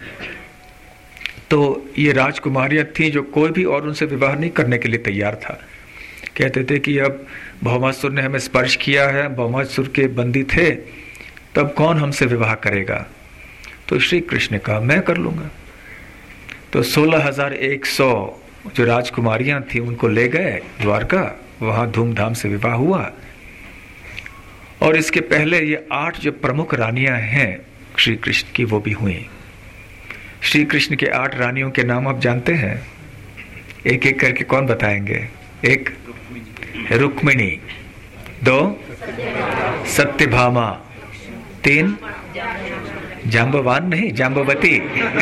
तो ये राजकुमारियां थीं जो कोई भी और उनसे विवाह नहीं करने के लिए तैयार था। कहते थे कि अब भौमासुर ने हमें स्पर्श किया है, भौमासुर के बंदी थे, तब कौन हमसे विवाह करेगा। तो श्री कृष्ण ने कहा मैं कर लूंगा। तो सोलह हजार एक सौ जो राजकुमारियां थी उनको ले गए द्वारका, वहां धूमधाम से विवाह हुआ। और इसके पहले ये आठ जो प्रमुख रानियां हैं श्री कृष्ण की वो भी हुई। श्री कृष्ण के आठ रानियों के नाम आप जानते हैं? एक एक करके कौन बताएंगे? एक रुक्मिणी, दो सत्यभामा, तीन जांबवान नहीं जांबवती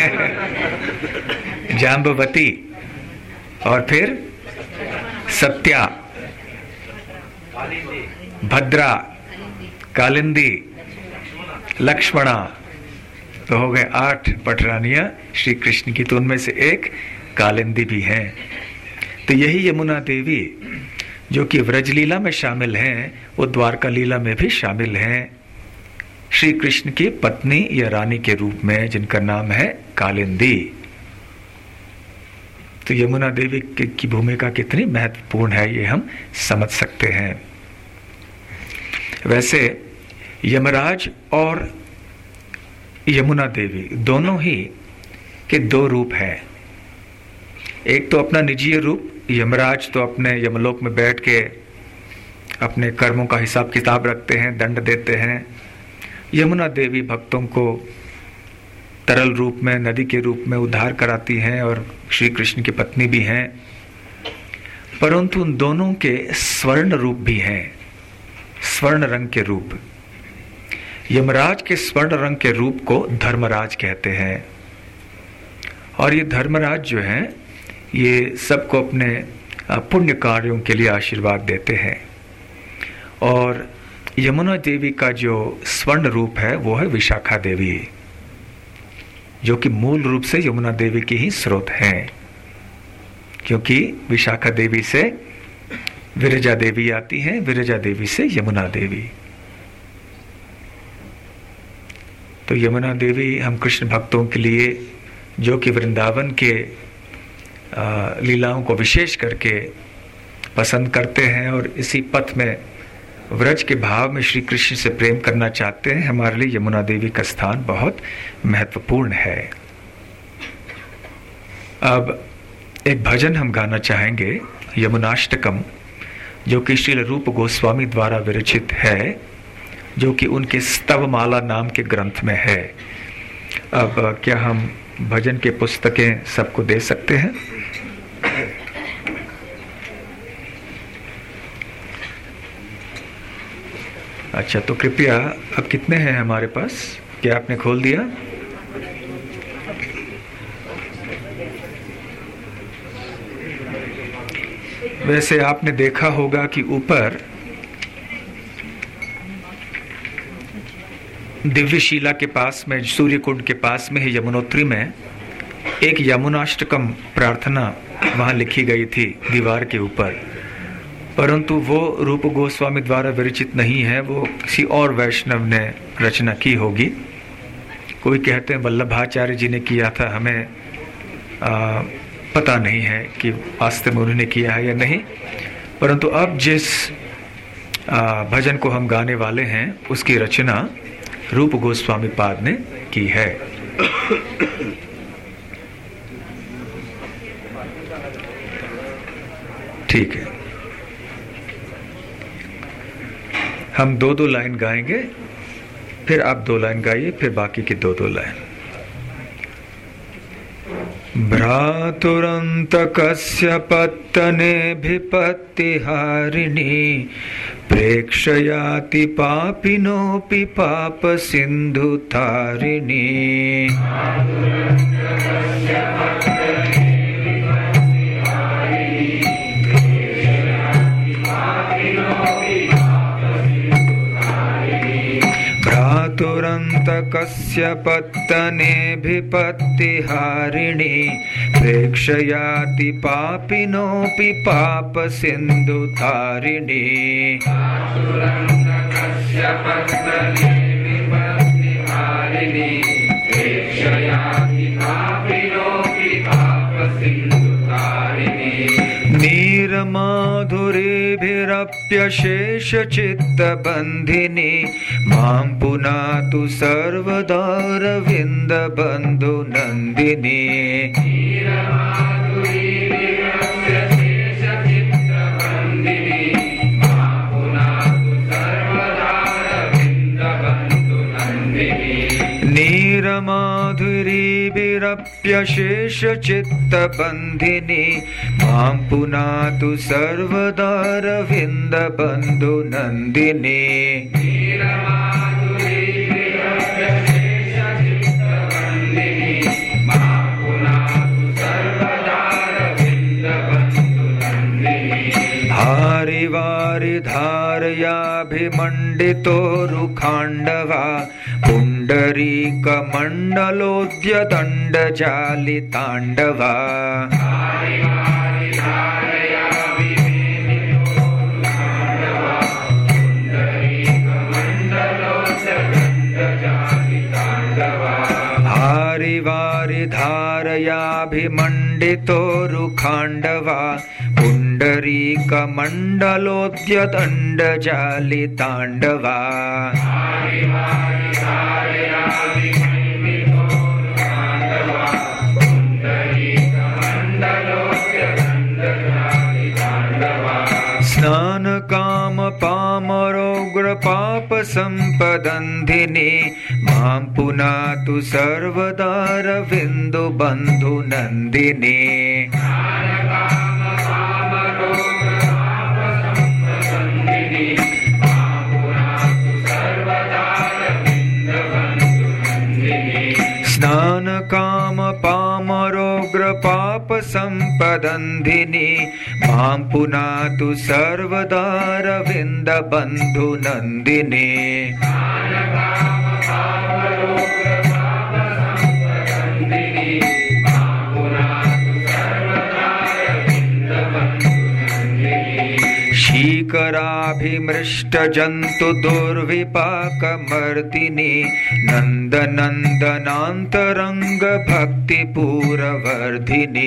जांबवती, और फिर सत्या, भद्रा, कालिंदी, लक्ष्मणा। तो हो गए आठ पटरानियां श्री कृष्ण की। तो उनमें से एक कालिंदी भी हैं। तो यही यमुना देवी जो कि व्रजलीला में शामिल हैं वो द्वारका लीला में भी शामिल हैं, श्री कृष्ण की पत्नी या रानी के रूप में, जिनका नाम है कालिंदी। तो यमुना देवी की भूमिका कितनी महत्वपूर्ण है ये हम समझ सकते हैं। वैसे यमराज और यमुना देवी दोनों ही के दो रूप हैं। एक तो अपना निजी रूप, यमराज तो अपने यमलोक में बैठ के अपने कर्मों का हिसाब किताब रखते हैं, दंड देते हैं। यमुना देवी भक्तों को तरल रूप में, नदी के रूप में उद्धार कराती हैं और श्री कृष्ण की पत्नी भी हैं। परंतु उन दोनों के स्वर्ण रूप भी हैं। स्वर्ण रंग के रूप। यमराज के स्वर्ण रंग के रूप को धर्मराज कहते हैं। और ये धर्मराज जो है ये सबको अपने पुण्य कार्यों के लिए आशीर्वाद देते हैं। और यमुना देवी का जो स्वर्ण रूप है वो है विशाखा देवी, जो कि मूल रूप से यमुना देवी की ही स्रोत हैं, क्योंकि विशाखा देवी से विरजा देवी आती है, विरजा देवी से यमुना देवी। तो यमुना देवी हम कृष्ण भक्तों के लिए, जो कि वृंदावन के लीलाओं को विशेष करके पसंद करते हैं और इसी पथ में व्रज के भाव में श्री कृष्ण से प्रेम करना चाहते हैं, हमारे लिए यमुना देवी का स्थान बहुत महत्वपूर्ण है। अब एक भजन हम गाना चाहेंगे, यमुनाष्टकम, जो कि श्रील रूप गोस्वामी द्वारा विरचित है, जो कि उनके स्तवमाला नाम के ग्रंथ में है। अब क्या हम भजन के पुस्तकें सबको दे सकते हैं? अच्छा, तो कृपया, अब कितने हैं हमारे पास? क्या आपने खोल दिया? वैसे आपने देखा होगा कि ऊपर दिव्यशीला के पास में, सूर्य कुंड के पास में ही यमुनोत्री में एक यमुनाष्टकम प्रार्थना वहां लिखी गई थी दीवार के ऊपर, परंतु वो रूप गोस्वामी द्वारा विरचित नहीं है, वो किसी और वैष्णव ने रचना की होगी। कोई कहते हैं वल्लभाचार्य जी ने किया था, हमें आ, पता नहीं है कि वास्तव में उन्होंने किया है या नहीं। परंतु अब जिस आ, भजन को हम गाने वाले हैं उसकी रचना रूप गोस्वामी पाद ने की है। ठीक है, हम दो दो लाइन गाएंगे, फिर आप दो लाइन गाइए, फिर बाकी की दो दो लाइन। भ्रातुरन्तकस्य पत्तनेभिपत्तिहारिणी प्रेक्षयाति पापिनोऽपि पापसिन्धुतारिणी। भ्रातुरन्तकस्य पत्तनेभिपत्तिहारिणी प्रेक्षयाति पापिनोऽपि पापसिन्धुतारिणी। नीरमाधुरीभिरप्यशेषचित्तबन्धिनी मां पुनातु सर्वदारविन्दबन्धु नन्दिनी। नीरमाधुरीभिरप्यशेषचित्तबन्धिनी मां पुनातु सर्वदारविन्दबन्धु नन्दिनी। हारिवारिधारयाभिमण्डितो रुखाण्डवा पुण्डरीकमण्डलोद्यदण्डजालिताण्डवा। हारिवारिधारयाभिमण्डितो रुखाण्डवा पुण्डरीकमण्डलोद्यदण्डजालिताण्डवा। स्नानकामपामरोग्रपापसम्पदन्धिनी मां पुनातु सर्वदारविन्दुबन्धु नन्दिनी। स्नान काम पामरोग्र पाप संपदन्धिनी मां पुनातु सर्वदा रविन्द बन्धु नन्दिनी शीकराभिमृष्ट जन्तु दुर्विपाकमर्दिनी नन्दनन्दनान्तरङ्ग भक्तिपूरवर्धिनी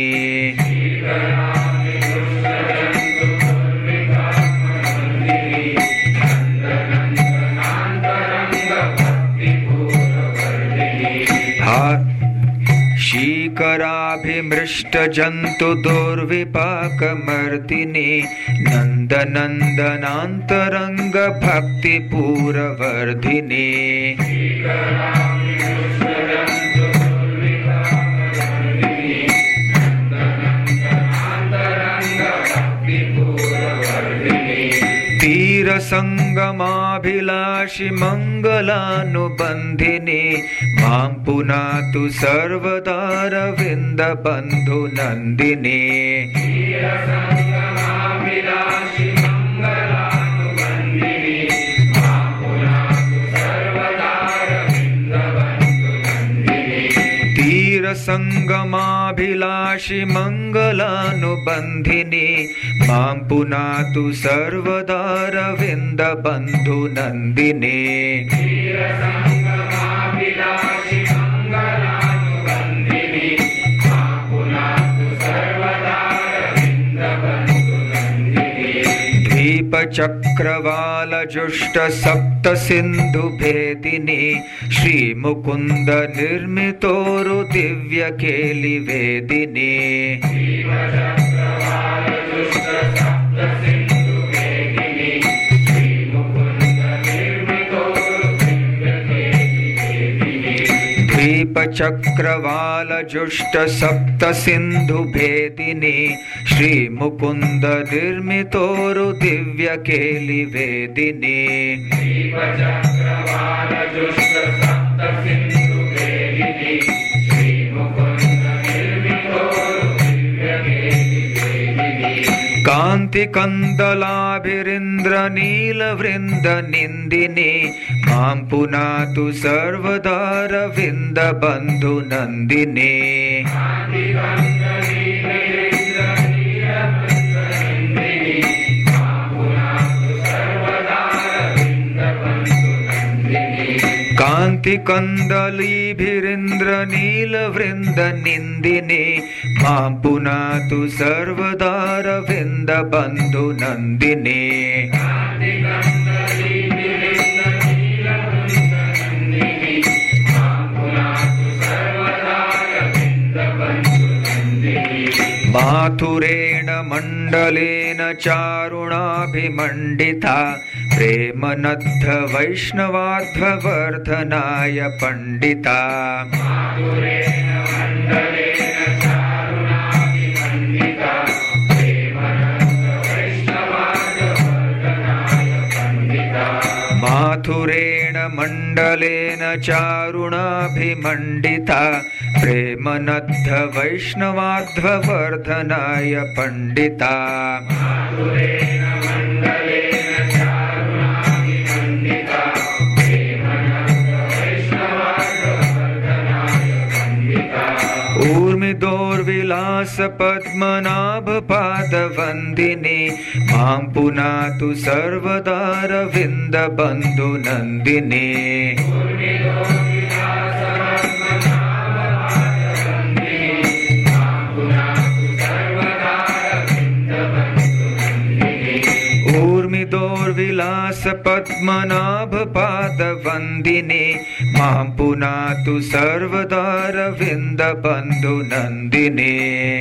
शीकराभिमृष्ट जन्तु दुर्विपाकमर्दिनी नन्दनन्दनान्तरङ्ग भक्तिपूरवर्धिनी तीरसङ्गमाभिलाषि मङ्गलानुबन्धिनी मां पुनातु सर्वदा रविन्द बन्धु नन्दिनी तीरसङ्गमाभिलाषि मङ्गलानुबन्धिनी मां पुनातु सर्वदा रविन्द बन्धु नन्दिनी द्वीपचक्रवालजुष्ट सप्त सिन्धु भेदिनी श्रीमुकुन्द निर्मितोरु दिव्य केलिवेदिनी द्वीपचक्रवालजुष्ट सप्त सिन्धु भेदिनी श्रीमुकुन्द निर्मितोरु दिव्य केलिवेदिनी कांति कंदलाभिरिंद्र नीलवृंद निंदिनी मां पुनातु सर्वदा रविंद बंधु नंदिनी कांति कंदलीभिरिंद्र नीलवृंद निंदिनी मां पुनातु सर्वदा रविंद बंधु नंदिनी माथुरेण मंडलेन चारुणाभिमंडिता प्रेमनद्ध वैष्णवार्धवर्धनाय पंडिता माथुरेण मंडलेन चारुणाभिमंडिता प्रेमनद्ध वैष्णवार्धवर्धनाय पंडिता ऊर्मिदोर्विलास पद्मनाभ पादवन्दिनी मां पुनातु सर्वदा रविंद बंधु नंदिनी ऊर्मिदोर्विलास पद्मनाभ पादवन्दिनी मां पुनातु सर्वदा रविंद बंधु नंदिनी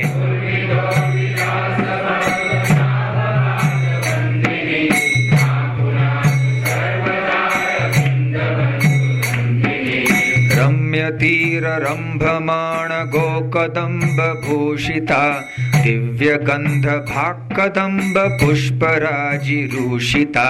रम्यतीर रंभमाण गोकदम्ब भूषिता दिव्यगंध भाक्कदम्ब पुष्पराजिरूषिता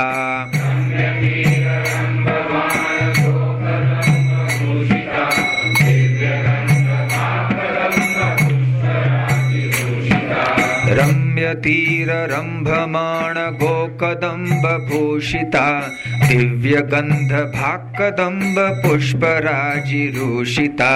रम्यतीररम्भमाण गोकदम्ब भूषिता दिव्यगन्ध भाक्कदम्ब पुष्पराजिरूषिता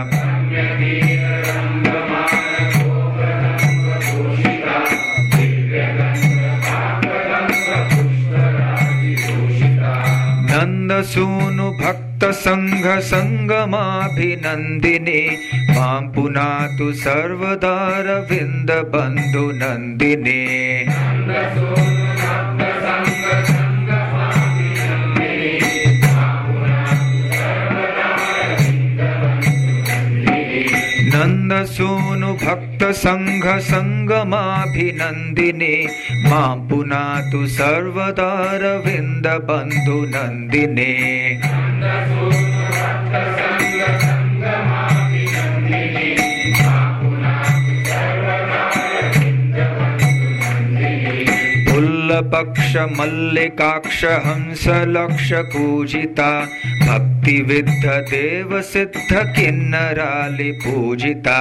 नन्दसूनु भक्त संघ संगमाभिनन्दिनी मां पुनातु सर्वदारविन्द बन्धु नन्दिनी नन्दसूनु भक्त संघ संगमाभिनन्दिनी मां पुनातु सर्वदारविन्द बन्धु नन्दिनी पुल्लपक्ष मल्लिकाक्ष हंस लक्ष पूजिता भक्ति विद्ध देव सिद्ध किन्नरालि पूजिता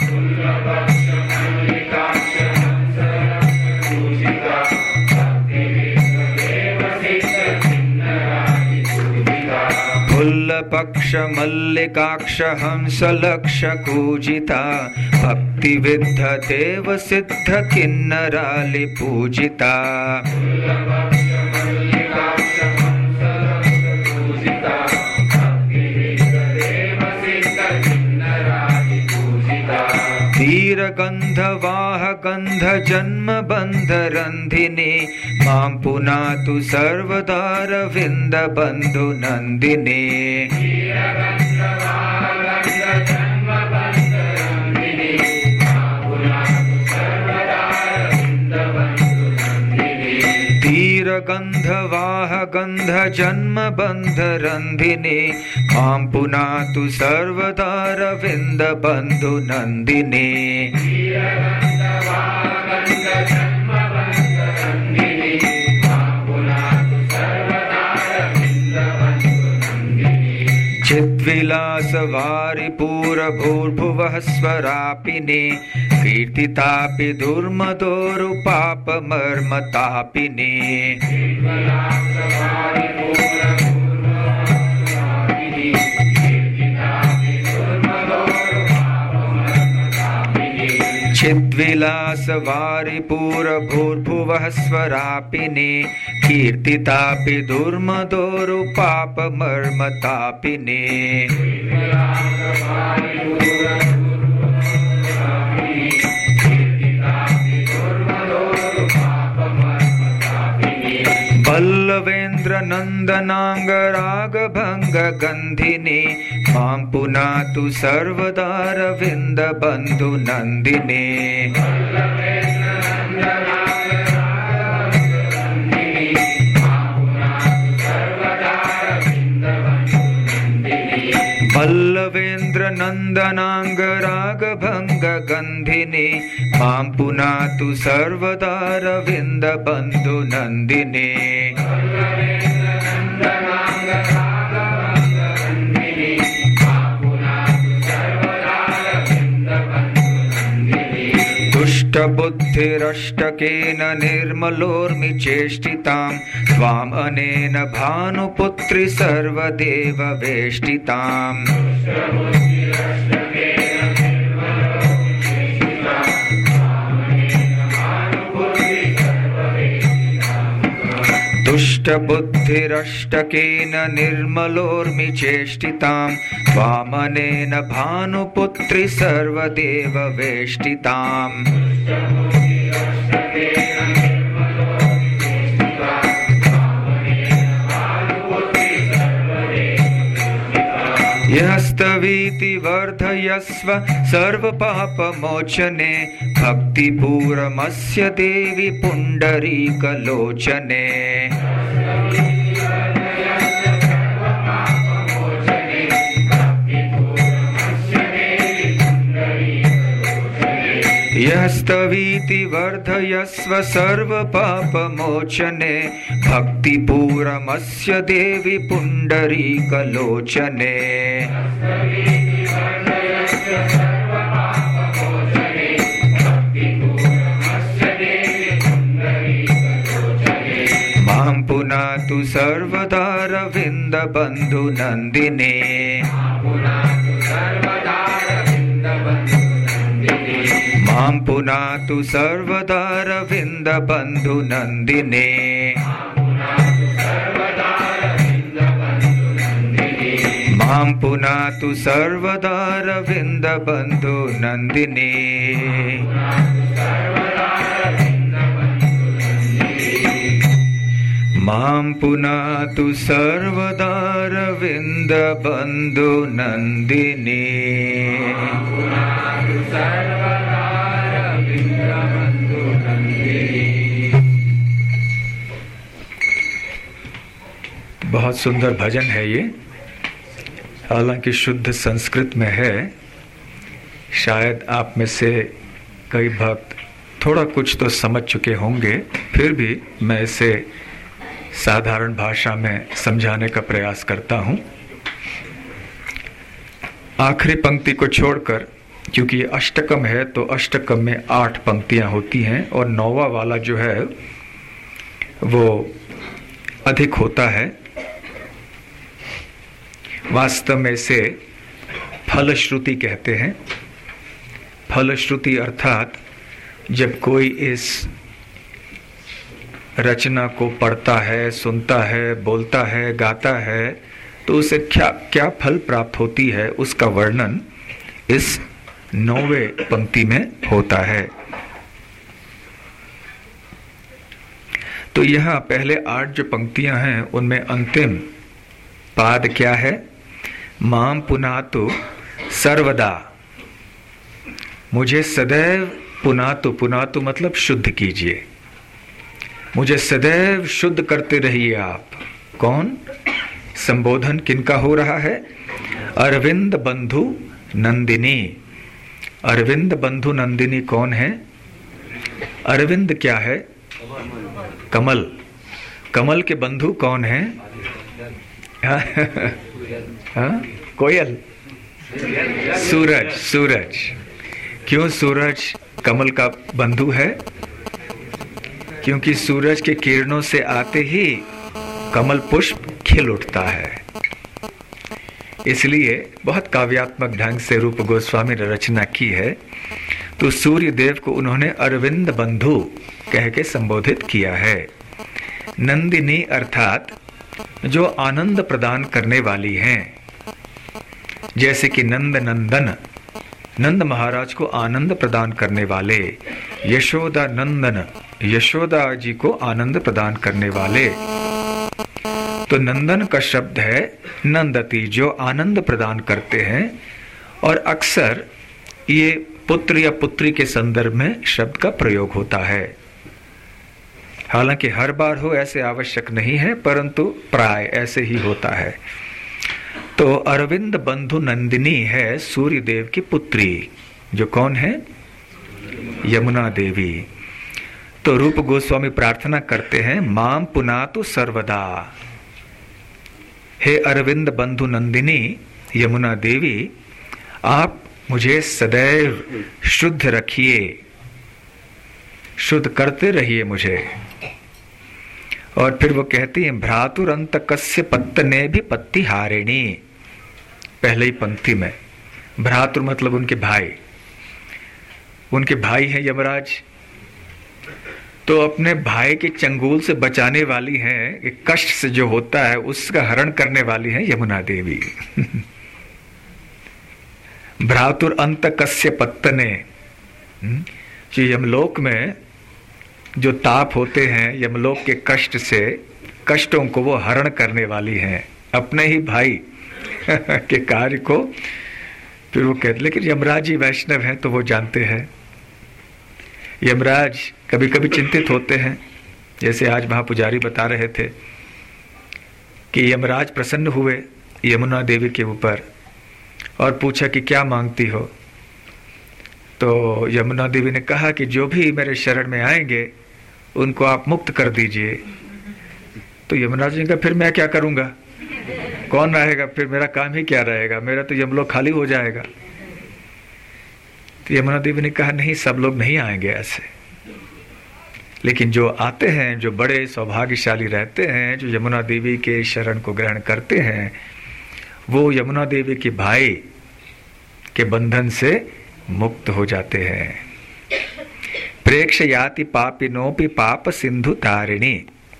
फुल्लपक्ष मल्लिकाक्ष हंस लक्ष पूजिता भक्ति विद्ध देव सिद्ध किन्नरालि पूजिता धीरगन्ध वाह गन्ध जन्म बन्ध रन्धिनी मां पुनातु सर्वदारविन्द बन्धु नन्दिनी धीरगन्ध वाह गन्ध जन्म बन्ध रन्धिनी मां पुनातु सर्वदारविन्द बन्धु नन्दिनी चिद्विलास वारिपूर भूर्भुवः स्वरापिनी कीर्तितापि दुर्मदोरु पापमर्मतापिनी चिद्विलास वारिपूर भूर्भुवः स्वरापिनी कीर्तितापि दुर्मदोरु पापमर्मतापिनी वल्लवेन्द्र नन्दनांग रागभंग गंधिनी मां पुनातु सर्वदारविन्द बन्धु नन्दिनी वल्लवेन्द्र नन्दनांग रागभंग गंधिनी मां पुनातु सर्वदारविन्द बन्धु नन्दिनी दुष्टबुद्धिरष्टकेन निर्मलोर्मि चेष्टितां त्वाम् अनेन भानुपुत्रि सर्वदेव वेष्टिताम् दुष्टबुद्धिरष्टकेन निर्मलोर्मि चेष्टितां त्वामनेन भानुपुत्रि सर्वदेव वेष्टिताम् यस्तवीति वर्धयस्व सर्वपापमोचने भक्तिपूरमस्य देवि पुण्डरीकलोचने यस्तवीति वर्धयस्व सर्वपापमोचने भक्तिपूरमस्य देवि पुण्डरीकलोचने पुनातु सर्वदा रविंद बंधु नंदिने। मां पुनातु सर्वदा रविंद बंधु नंदिने। मां पुनातु सर्वदा रविंद बंधु नंदिने। मां पुनातु सर्वदा रविंद बंधु नंदिने। बहुत सुंदर भजन है ये, हालांकि शुद्ध संस्कृत में है। शायद आप में से कई भक्त थोड़ा कुछ तो समझ चुके होंगे, फिर भी मैं इसे साधारण भाषा में समझाने का प्रयास करता हूँ। आखिरी पंक्ति को छोड़कर, क्योंकि ये अष्टकम है तो अष्टकम में आठ पंक्तियाँ होती हैं और नौवा वाला जो है वो अधिक होता है। वास्तव में इसे फलश्रुति कहते हैं। फलश्रुति अर्थात जब कोई इस रचना को पढ़ता है, सुनता है, बोलता है, गाता है, तो उसे क्या क्या फल प्राप्त होती है उसका वर्णन इस नौवे पंक्ति में होता है। तो यहाँ पहले आठ जो पंक्तियां हैं उनमें अंतिम पाद क्या है? मां पुनातु सर्वदा, मुझे सदैव पुनातु, पुनातु मतलब शुद्ध कीजिए, मुझे सदैव शुद्ध करते रहिए आप। कौन? संबोधन किनका हो रहा है? अरविंद बंधु नंदिनी। अरविंद बंधु नंदिनी कौन है? अरविंद क्या है? कमल। कमल के बंधु कौन है? हाँ? कोयल। सूरज। सूरज। क्यों सूरज कमल का बंधु है? क्योंकि सूरज के किरणों से आते ही कमल पुष्प खिल उठता है। इसलिए बहुत काव्यात्मक ढंग से रूप गोस्वामी ने रचना की है। तो सूर्य देव को उन्होंने अरविंद बंधु कह के संबोधित किया है। नंदिनी अर्थात जो आनंद प्रदान करने वाली हैं, जैसे कि नंद नंदन, नंद महाराज को आनंद प्रदान करने वाले, यशोदा नंदन, यशोदा जी को आनंद प्रदान करने वाले। तो नंदन का शब्द है नंदती, जो आनंद प्रदान करते हैं। और अक्सर ये पुत्र या पुत्री के संदर्भ में शब्द का प्रयोग होता है। हालांकि हर बार हो ऐसे आवश्यक नहीं है, परंतु प्राय ऐसे ही होता है। तो अरविंद बंधु नंदिनी है सूर्य देव की पुत्री, जो कौन है? यमुना देवी। तो रूप गोस्वामी प्रार्थना करते हैं, मां पुनातु सर्वदा, हे अरविंद बंधु नंदिनी यमुना देवी, आप मुझे सदैव शुद्ध रखिए, शुद्ध करते रहिए मुझे। और फिर वो कहती हैं, भ्रातुरंत कस्य पत्तने भी पत्ति हारिणी। पहले ही पंक्ति में भ्रातुर मतलब उनके भाई, उनके भाई हैं यमराज। तो अपने भाई के चंगुल से बचाने वाली हैं, कि कष्ट से जो होता है उसका हरण करने वाली हैं यमुना देवी। भ्रातुर अंत कस्य पत्तने, जो यमलोक में जो ताप होते हैं, यमलोक के कष्ट से, कष्टों को वो हरण करने वाली हैं अपने ही भाई के कार्य को। फिर वो कहते, लेकिन यमराज जी वैष्णव हैं तो वो जानते हैं। यमराज कभी कभी चिंतित होते हैं, जैसे आज महापुजारी बता रहे थे कि यमराज प्रसन्न हुए यमुना देवी के ऊपर और पूछा कि क्या मांगती हो। तो यमुना देवी ने कहा कि जो भी मेरे शरण में आएंगे उनको आप मुक्त कर दीजिए। तो यमुना जी ने कहा, फिर मैं क्या करूंगा, कौन रहेगा, फिर मेरा काम ही क्या रहेगा, मेरा तो यमलोक खाली हो जाएगा। तो यमुना देवी ने कहा, नहीं, सब लोग नहीं आएंगे ऐसे, लेकिन जो आते हैं, जो बड़े सौभाग्यशाली रहते हैं, जो यमुना देवी के शरण को ग्रहण करते हैं, वो यमुना देवी के भाई के बंधन से मुक्त हो जाते हैं। प्रेक्षयाति पापिनोपि पाप सिंधु तारिणी।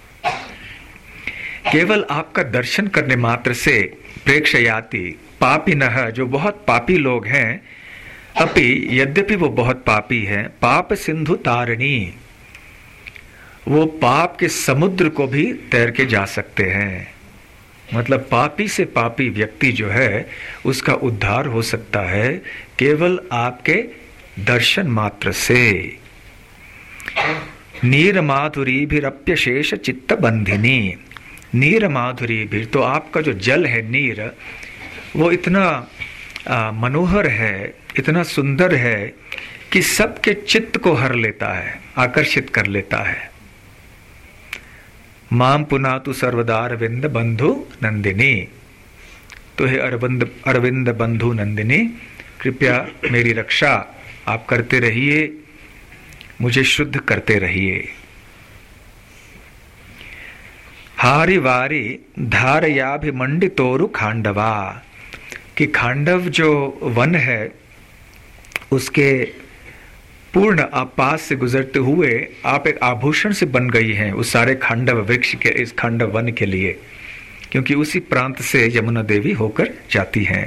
केवल आपका दर्शन करने मात्र से प्रेक्षयाति पापिनः, जो बहुत पापी लोग हैं, अपि यद्यपि वो बहुत पापी हैं, पाप सिंधु तारिणी, वो पाप के समुद्र को भी तैर के जा सकते हैं। मतलब पापी से पापी व्यक्ति जो है उसका उद्धार हो सकता है केवल आपके दर्शन मात्र से। नीर माधुरी भीरप्य शेष चित्त बंधिनी। नीर माधुरी भी, तो आपका जो जल है नीर, वो इतना आ, मनोहर है, इतना सुंदर है कि सबके चित्त को हर लेता है, आकर्षित कर लेता है। माम पुनातु सर्वदा अरविंद बंधु नंदिनी। तो हे अरविंद अरविंद बंधु नंदिनी, कृपया मेरी रक्षा आप करते रहिए, मुझे शुद्ध करते रहिए। हारी वारी धारयाभिमंडितोरु खांडवा, कि खांडव जो वन है उसके पूर्ण आप पास से गुजरते हुए आप एक आभूषण से बन गई हैं उस सारे खांडव वृक्ष के, इस खांडव वन के लिए, क्योंकि उसी प्रांत से यमुना देवी होकर जाती हैं।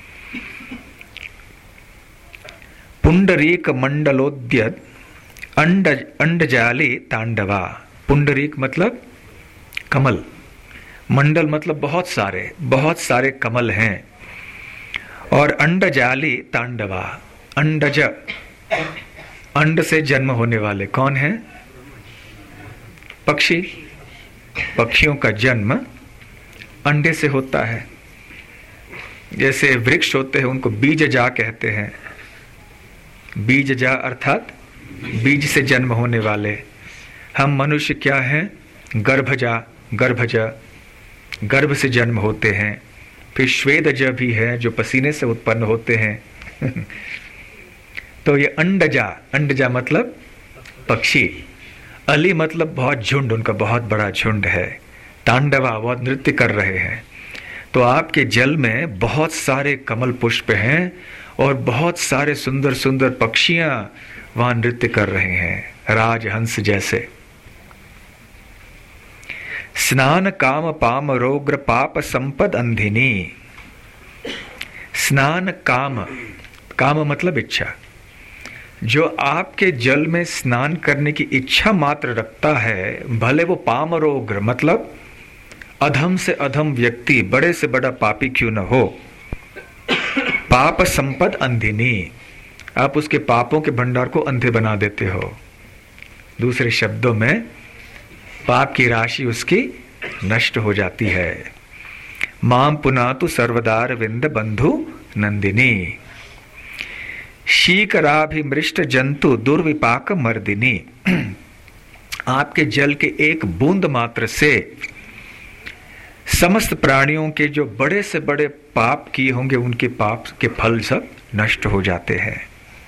पुंडरीक मंडलोद्यत अंड अंडजाली तांडवा। पुंडरीक मतलब कमल, मंडल मतलब बहुत सारे बहुत सारे कमल हैं, और अंडजाली तांडवा। अंडज, अंड से जन्म होने वाले कौन हैं? पक्षी। पक्षियों का जन्म अंडे से होता है। जैसे वृक्ष होते हैं उनको बीजजा कहते हैं। बीजजा अर्थात बीज से जन्म होने वाले। हम मनुष्य क्या हैं? गर्भजा, गर्भजा, गर्भ से जन्म होते हैं। फिर श्वेदज भी है जो पसीने से उत्पन्न होते हैं। तो ये अंडजा, अंडजा मतलब पक्षी। अली मतलब बहुत झुंड, उनका बहुत बड़ा झुंड है। तांडवा, बहुत नृत्य कर रहे हैं। तो आपके जल में बहुत सारे कमल पुष्प हैं और बहुत सारे सुंदर सुंदर पक्षियां वहां नृत्य कर रहे हैं, राजहंस जैसे। स्नान काम पाम रोग्र पाप संपद अंधिनी। स्नान काम, काम मतलब इच्छा। जो आपके जल में स्नान करने की इच्छा मात्र रखता है, भले वो पामरोग्र मतलब अधम से अधम व्यक्ति, बड़े से बड़ा पापी क्यों न हो, पाप संपद अंधिनी, आप उसके पापों के भंडार को अंधे बना देते हो। दूसरे शब्दों में पाप की राशि उसकी नष्ट हो जाती है। माम पुनातु सर्वदार विंद बंधु नंदिनी। शीकराभिमृष्ट जंतु दुर्विपाक मर्दिनी। आपके जल के एक बूंद मात्र से समस्त प्राणियों के जो बड़े से बड़े पाप किए होंगे उनके पाप के फल सब नष्ट हो जाते हैं।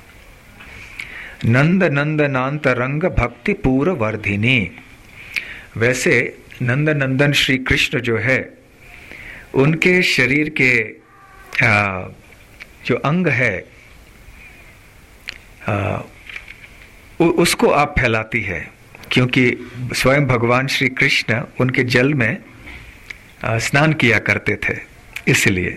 नंद नंद नांत रंग भक्ति पूर्व वर्धिनी। वैसे नंद नंदन श्री कृष्ण जो है, उनके शरीर के आ, जो अंग है आ, उसको आप फैलाती है, क्योंकि स्वयं भगवान श्री कृष्ण उनके जल में आ, स्नान किया करते थे, इसलिए।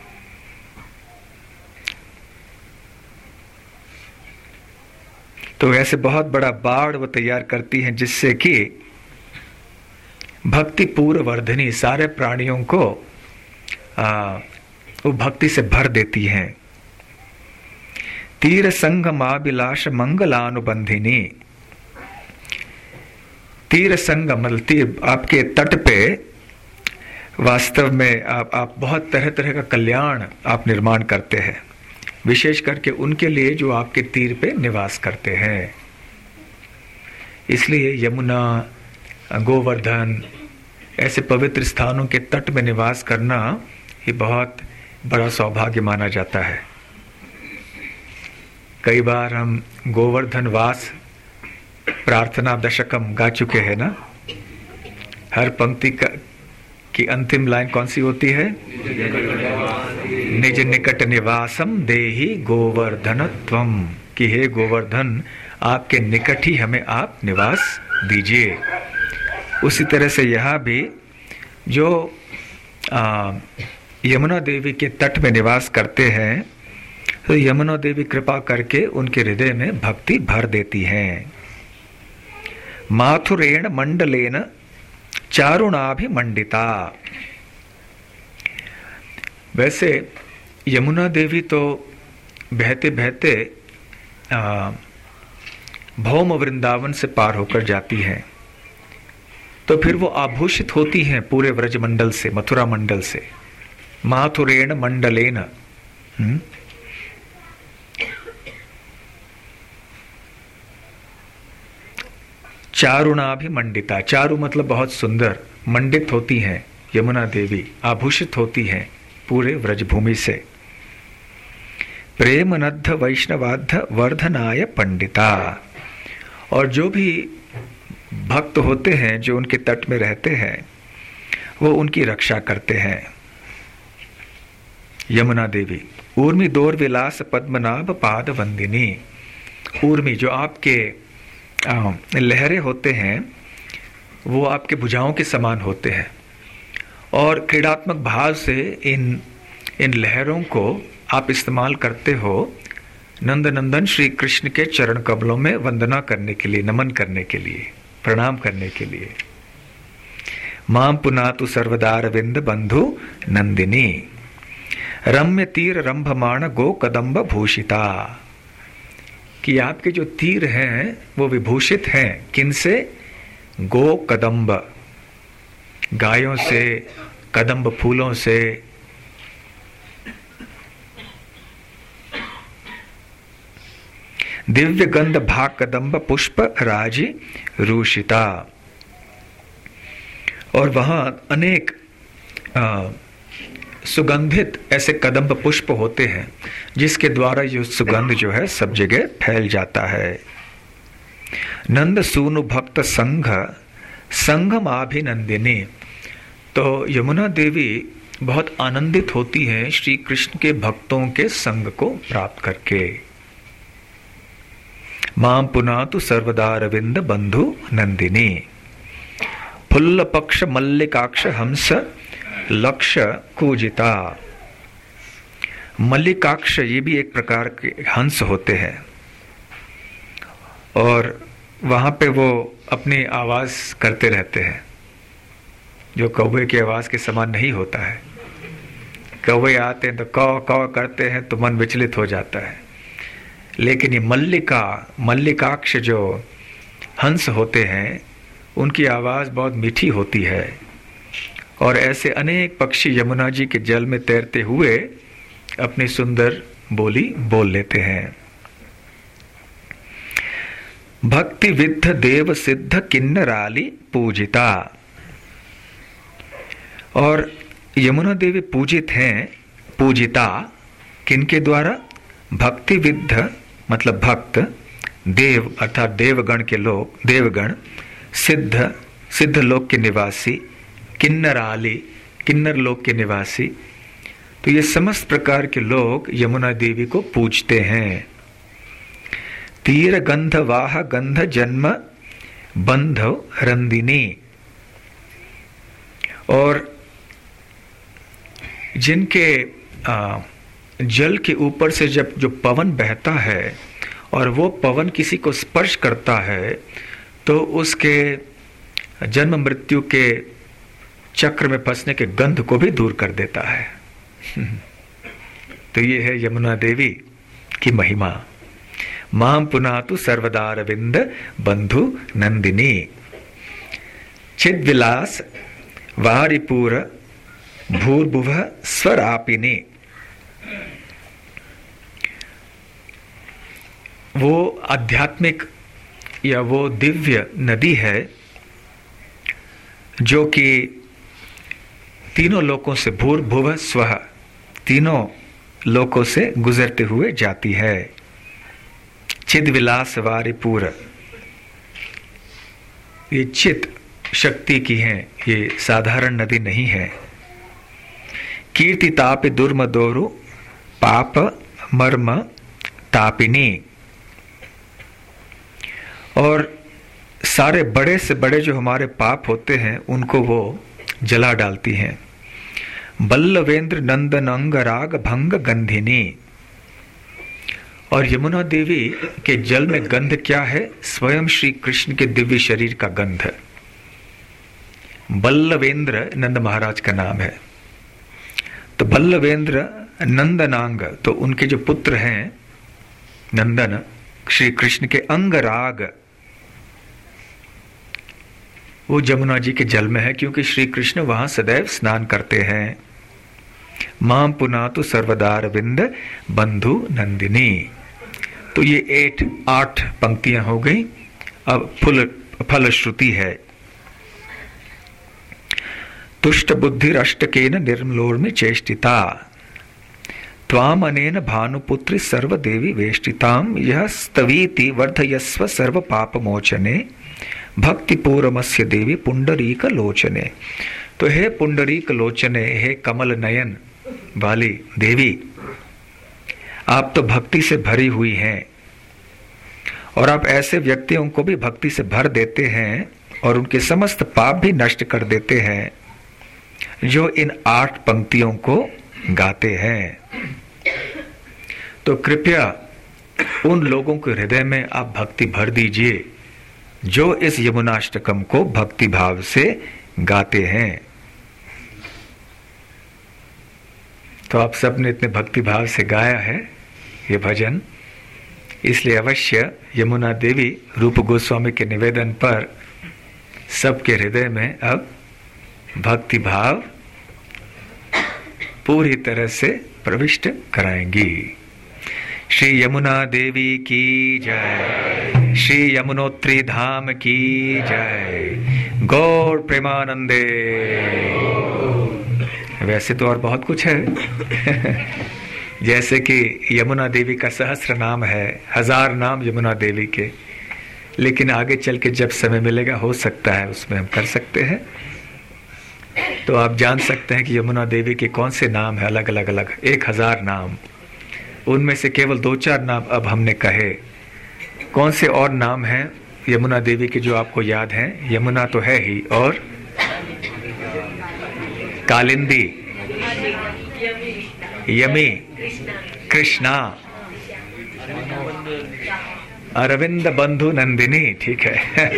तो ऐसे बहुत बड़ा बाढ़ वो तैयार करती हैं जिससे कि भक्ति पूर्व वर्धनी सारे प्राणियों को आ, वो भक्ति से भर देती हैं। तीर संग माभिलाष मंगलानुबंधिनी। तीर संग मतलब तीर, आपके तट पे वास्तव में आप आप बहुत तरह तरह का कल्याण आप निर्माण करते हैं, विशेष करके उनके लिए जो आपके तीर पे निवास करते हैं। इसलिए यमुना, गोवर्धन ऐसे पवित्र स्थानों के तट में निवास करना ये बहुत बड़ा सौभाग्य माना जाता है। कई बार हम गोवर्धन वास प्रार्थना दशकम गा चुके हैं ना। हर पंक्ति का की अंतिम लाइन कौन सी होती है? निज निकट निवासम देहि गोवर्धनत्वम, कि हे गोवर्धन आपके निकट ही हमें आप निवास दीजिए। उसी तरह से यहाँ भी जो आ, यमुना देवी के तट में निवास करते हैं, तो यमुना देवी कृपा करके उनके हृदय में भक्ति भर देती हैं। माथुरेण मंडलेन चारुणाभिमंडिता। वैसे यमुना देवी तो बहते बहते भौम वृंदावन से पार होकर जाती हैं, तो फिर वो आभूषित होती हैं पूरे व्रज मंडल से, मथुरा मंडल से। माथुरेण मंडलेन, चारुणाभिमंडिता। चारु मतलब बहुत सुंदर, मंडित होती हैं यमुना देवी, आभूषित होती हैं पूरे व्रजभूमि से। प्रेमनद्ध वैष्णवाद्ध वर्धनाय पंडिता। और जो भी भक्त होते हैं जो उनके तट में रहते हैं, वो उनकी रक्षा करते हैं। यमुना देवी ऊर्मी दौर विलास पद्मनाभ पाद वंदिनी। ऊर्मी जो आपके लहरें होते हैं, वो आपके भुजाओं के समान होते हैं, और क्रीड़ात्मक भाव से इन इन लहरों को आप इस्तेमाल करते हो नंद नंदन श्री कृष्ण के चरण कमलों में वंदना करने के लिए, नमन करने के लिए, प्रणाम करने के लिए। माम पुनातु सर्वदार विंद बंधु नंदिनी। रम्य तीर रंभमाण गो कदम्ब भूषिता। कि आपके जो तीर हैं वो विभूषित हैं, किनसे? गो कदम्ब, गायों से, कदम्ब फूलों से। दिव्य गंध भाग कदम्ब पुष्प राजी रूषिता। और वहां अनेक आ, सुगंधित ऐसे कदम्ब पुष्प होते हैं जिसके द्वारा ये सुगंध जो है सब जगह फैल जाता है। नंद सूनु भक्त संघ संघम अभिनंदिनी। तो यमुना देवी बहुत आनंदित होती हैं श्री कृष्ण के भक्तों के संग को प्राप्त करके। माम पुनातु सर्वदार विंद बंधु नंदिनी। फुल्ल पक्ष मल्लिकाक्ष हंस लक्ष कूजिता। मल्लिकाक्ष ये भी एक प्रकार के हंस होते हैं, और वहां पे वो अपनी आवाज करते रहते हैं, जो कौवे की आवाज के समान नहीं होता है। कौवे आते हैं तो कौ कौ करते हैं तो मन विचलित हो जाता है, लेकिन ये मल्लिका मल्लिकाक्ष जो हंस होते हैं उनकी आवाज बहुत मीठी होती है। और ऐसे अनेक पक्षी यमुना जी के जल में तैरते हुए अपनी सुंदर बोली बोल लेते हैं। भक्ति विद्ध देव सिद्ध किन्नराली पूजिता। और यमुना देवी पूजित हैं, पूजिता किनके द्वारा? भक्ति विद्ध मतलब भक्त, देव अर्थात देवगण के लोग, देवगण, सिद्ध सिद्ध लोक के निवासी, किन्नराली किन्नर लोक के निवासी। तो ये समस्त प्रकार के लोग यमुना देवी को पूजते हैं। तीर गंध वाह गंध जन्म बंधव रंदिनी। और जिनके आ, जल के ऊपर से जब जो पवन बहता है और वो पवन किसी को स्पर्श करता है, तो उसके जन्म मृत्यु के चक्र में फंसने के गंध को भी दूर कर देता है। तो ये है यमुना देवी की महिमा। माम पुनातु सर्वदार विंद बंधु नंदिनी। चिद्विलास वारिपूर भूर्भुव स्वरापिनी। वो आध्यात्मिक या वो दिव्य नदी है जो कि तीनों लोकों से, भूर भुव स्वः, तीनों लोकों से गुजरते हुए जाती है। चिद विलास वारिपूर। ये चित शक्ति की हैं, ये साधारण नदी नहीं है। कीर्ति तापि दुर्मदोरु पाप मर्म तापिनी, और सारे बड़े से बड़े जो हमारे पाप होते हैं उनको वो जला डालती हैं। बल्लवेंद्र नंदन अंग राग भंग गंधिनी, और यमुना देवी के जल में गंध क्या है? स्वयं श्री कृष्ण के दिव्य शरीर का गंध है। बल्लवेंद्र नंद महाराज का नाम है। तो बल्लवेंद्र नंदनांग, तो उनके जो पुत्र हैं नंदन श्री कृष्ण के, अंग राग वो जमुना जी के जल में है, क्योंकि श्री कृष्ण वहां सदैव स्नान करते हैं। माम पुनातु सर्वदार विंद बंधु नंदिनी। तो ये एट आठ पंक्तियां हो गई। अब फुल फलश्रुति है। तुष्ट बुद्धि अष्टकेन निर्मलोर्मि चेष्टिता, त्वाम अनेन भानुपुत्री सर्वदेवी वेष्टिताम, यह स्तवीति वर्धयस्व सर्व पाप मोचने, भक्ति पूर्वमस्य देवी पुंडरीक लोचने। तो हे पुंडरीक लोचने, हे कमल नयन वाली देवी, आप तो भक्ति से भरी हुई हैं, और आप ऐसे व्यक्तियों को भी भक्ति से भर देते हैं और उनके समस्त पाप भी नष्ट कर देते हैं जो इन आठ पंक्तियों को गाते हैं। तो कृपया उन लोगों के हृदय में आप भक्ति भर दीजिए जो इस यमुनाष्टकम को भक्ति भाव से गाते हैं। तो आप सब ने इतने भक्ति भाव से गाया है ये भजन, इसलिए अवश्य यमुना देवी रूप गोस्वामी के निवेदन पर सबके हृदय में अब भक्ति भाव पूरी तरह से प्रविष्ट कराएंगी। श्री यमुना देवी की जय, श्री यमुनोत्री धाम की जय, गौर प्रेमानंदे। वैसे तो और बहुत कुछ है जैसे कि यमुना देवी का सहस्र नाम है, हजार नाम यमुना देवी के, लेकिन आगे चल के जब समय मिलेगा हो सकता है उसमें हम कर सकते हैं। तो आप जान सकते हैं कि यमुना देवी के कौन से नाम है, अलग अलग अलग एक हजार नाम, उनमें से केवल दो चार नाम अब हमने कहे। कौन से और नाम हैं यमुना देवी के जो आपको याद हैं? यमुना तो है ही, और कालिंदी, यमी, कृष्णा, अरविंद बंधु नंदिनी, ठीक है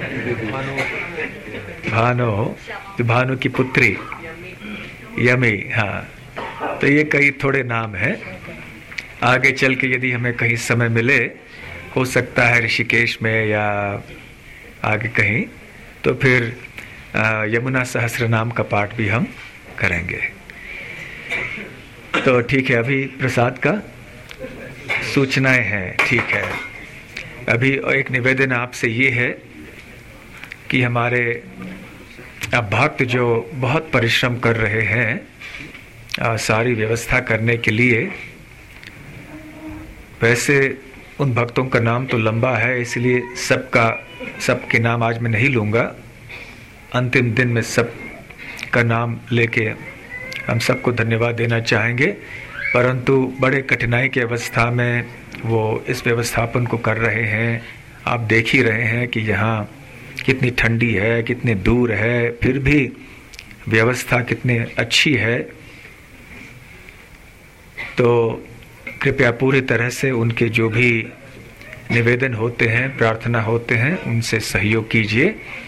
भानु, भानु की पुत्री यमी। हाँ, तो ये कई थोड़े नाम हैं। आगे चल के यदि हमें कहीं समय मिले, हो सकता है ऋषिकेश में या आगे कहीं, तो फिर यमुना सहस्र नाम का पाठ भी हम करेंगे। तो ठीक है, अभी प्रसाद का सूचनाएं हैं। ठीक है, अभी एक निवेदन आपसे ये है कि हमारे अब भक्त जो बहुत परिश्रम कर रहे हैं आ, सारी व्यवस्था करने के लिए, वैसे उन भक्तों का नाम तो लंबा है, इसलिए सबका सबके नाम आज मैं नहीं लूँगा। अंतिम दिन में सब का नाम लेके हम सबको धन्यवाद देना चाहेंगे, परंतु बड़े कठिनाई की अवस्था में वो इस व्यवस्थापन को कर रहे हैं। आप देख ही रहे हैं कि यहाँ कितनी ठंडी है, कितने दूर है, फिर भी व्यवस्था कितनी अच्छी है। तो कृपया पूरी तरह से उनके जो भी निवेदन होते हैं, प्रार्थना होते हैं, उनसे सहयोग कीजिए।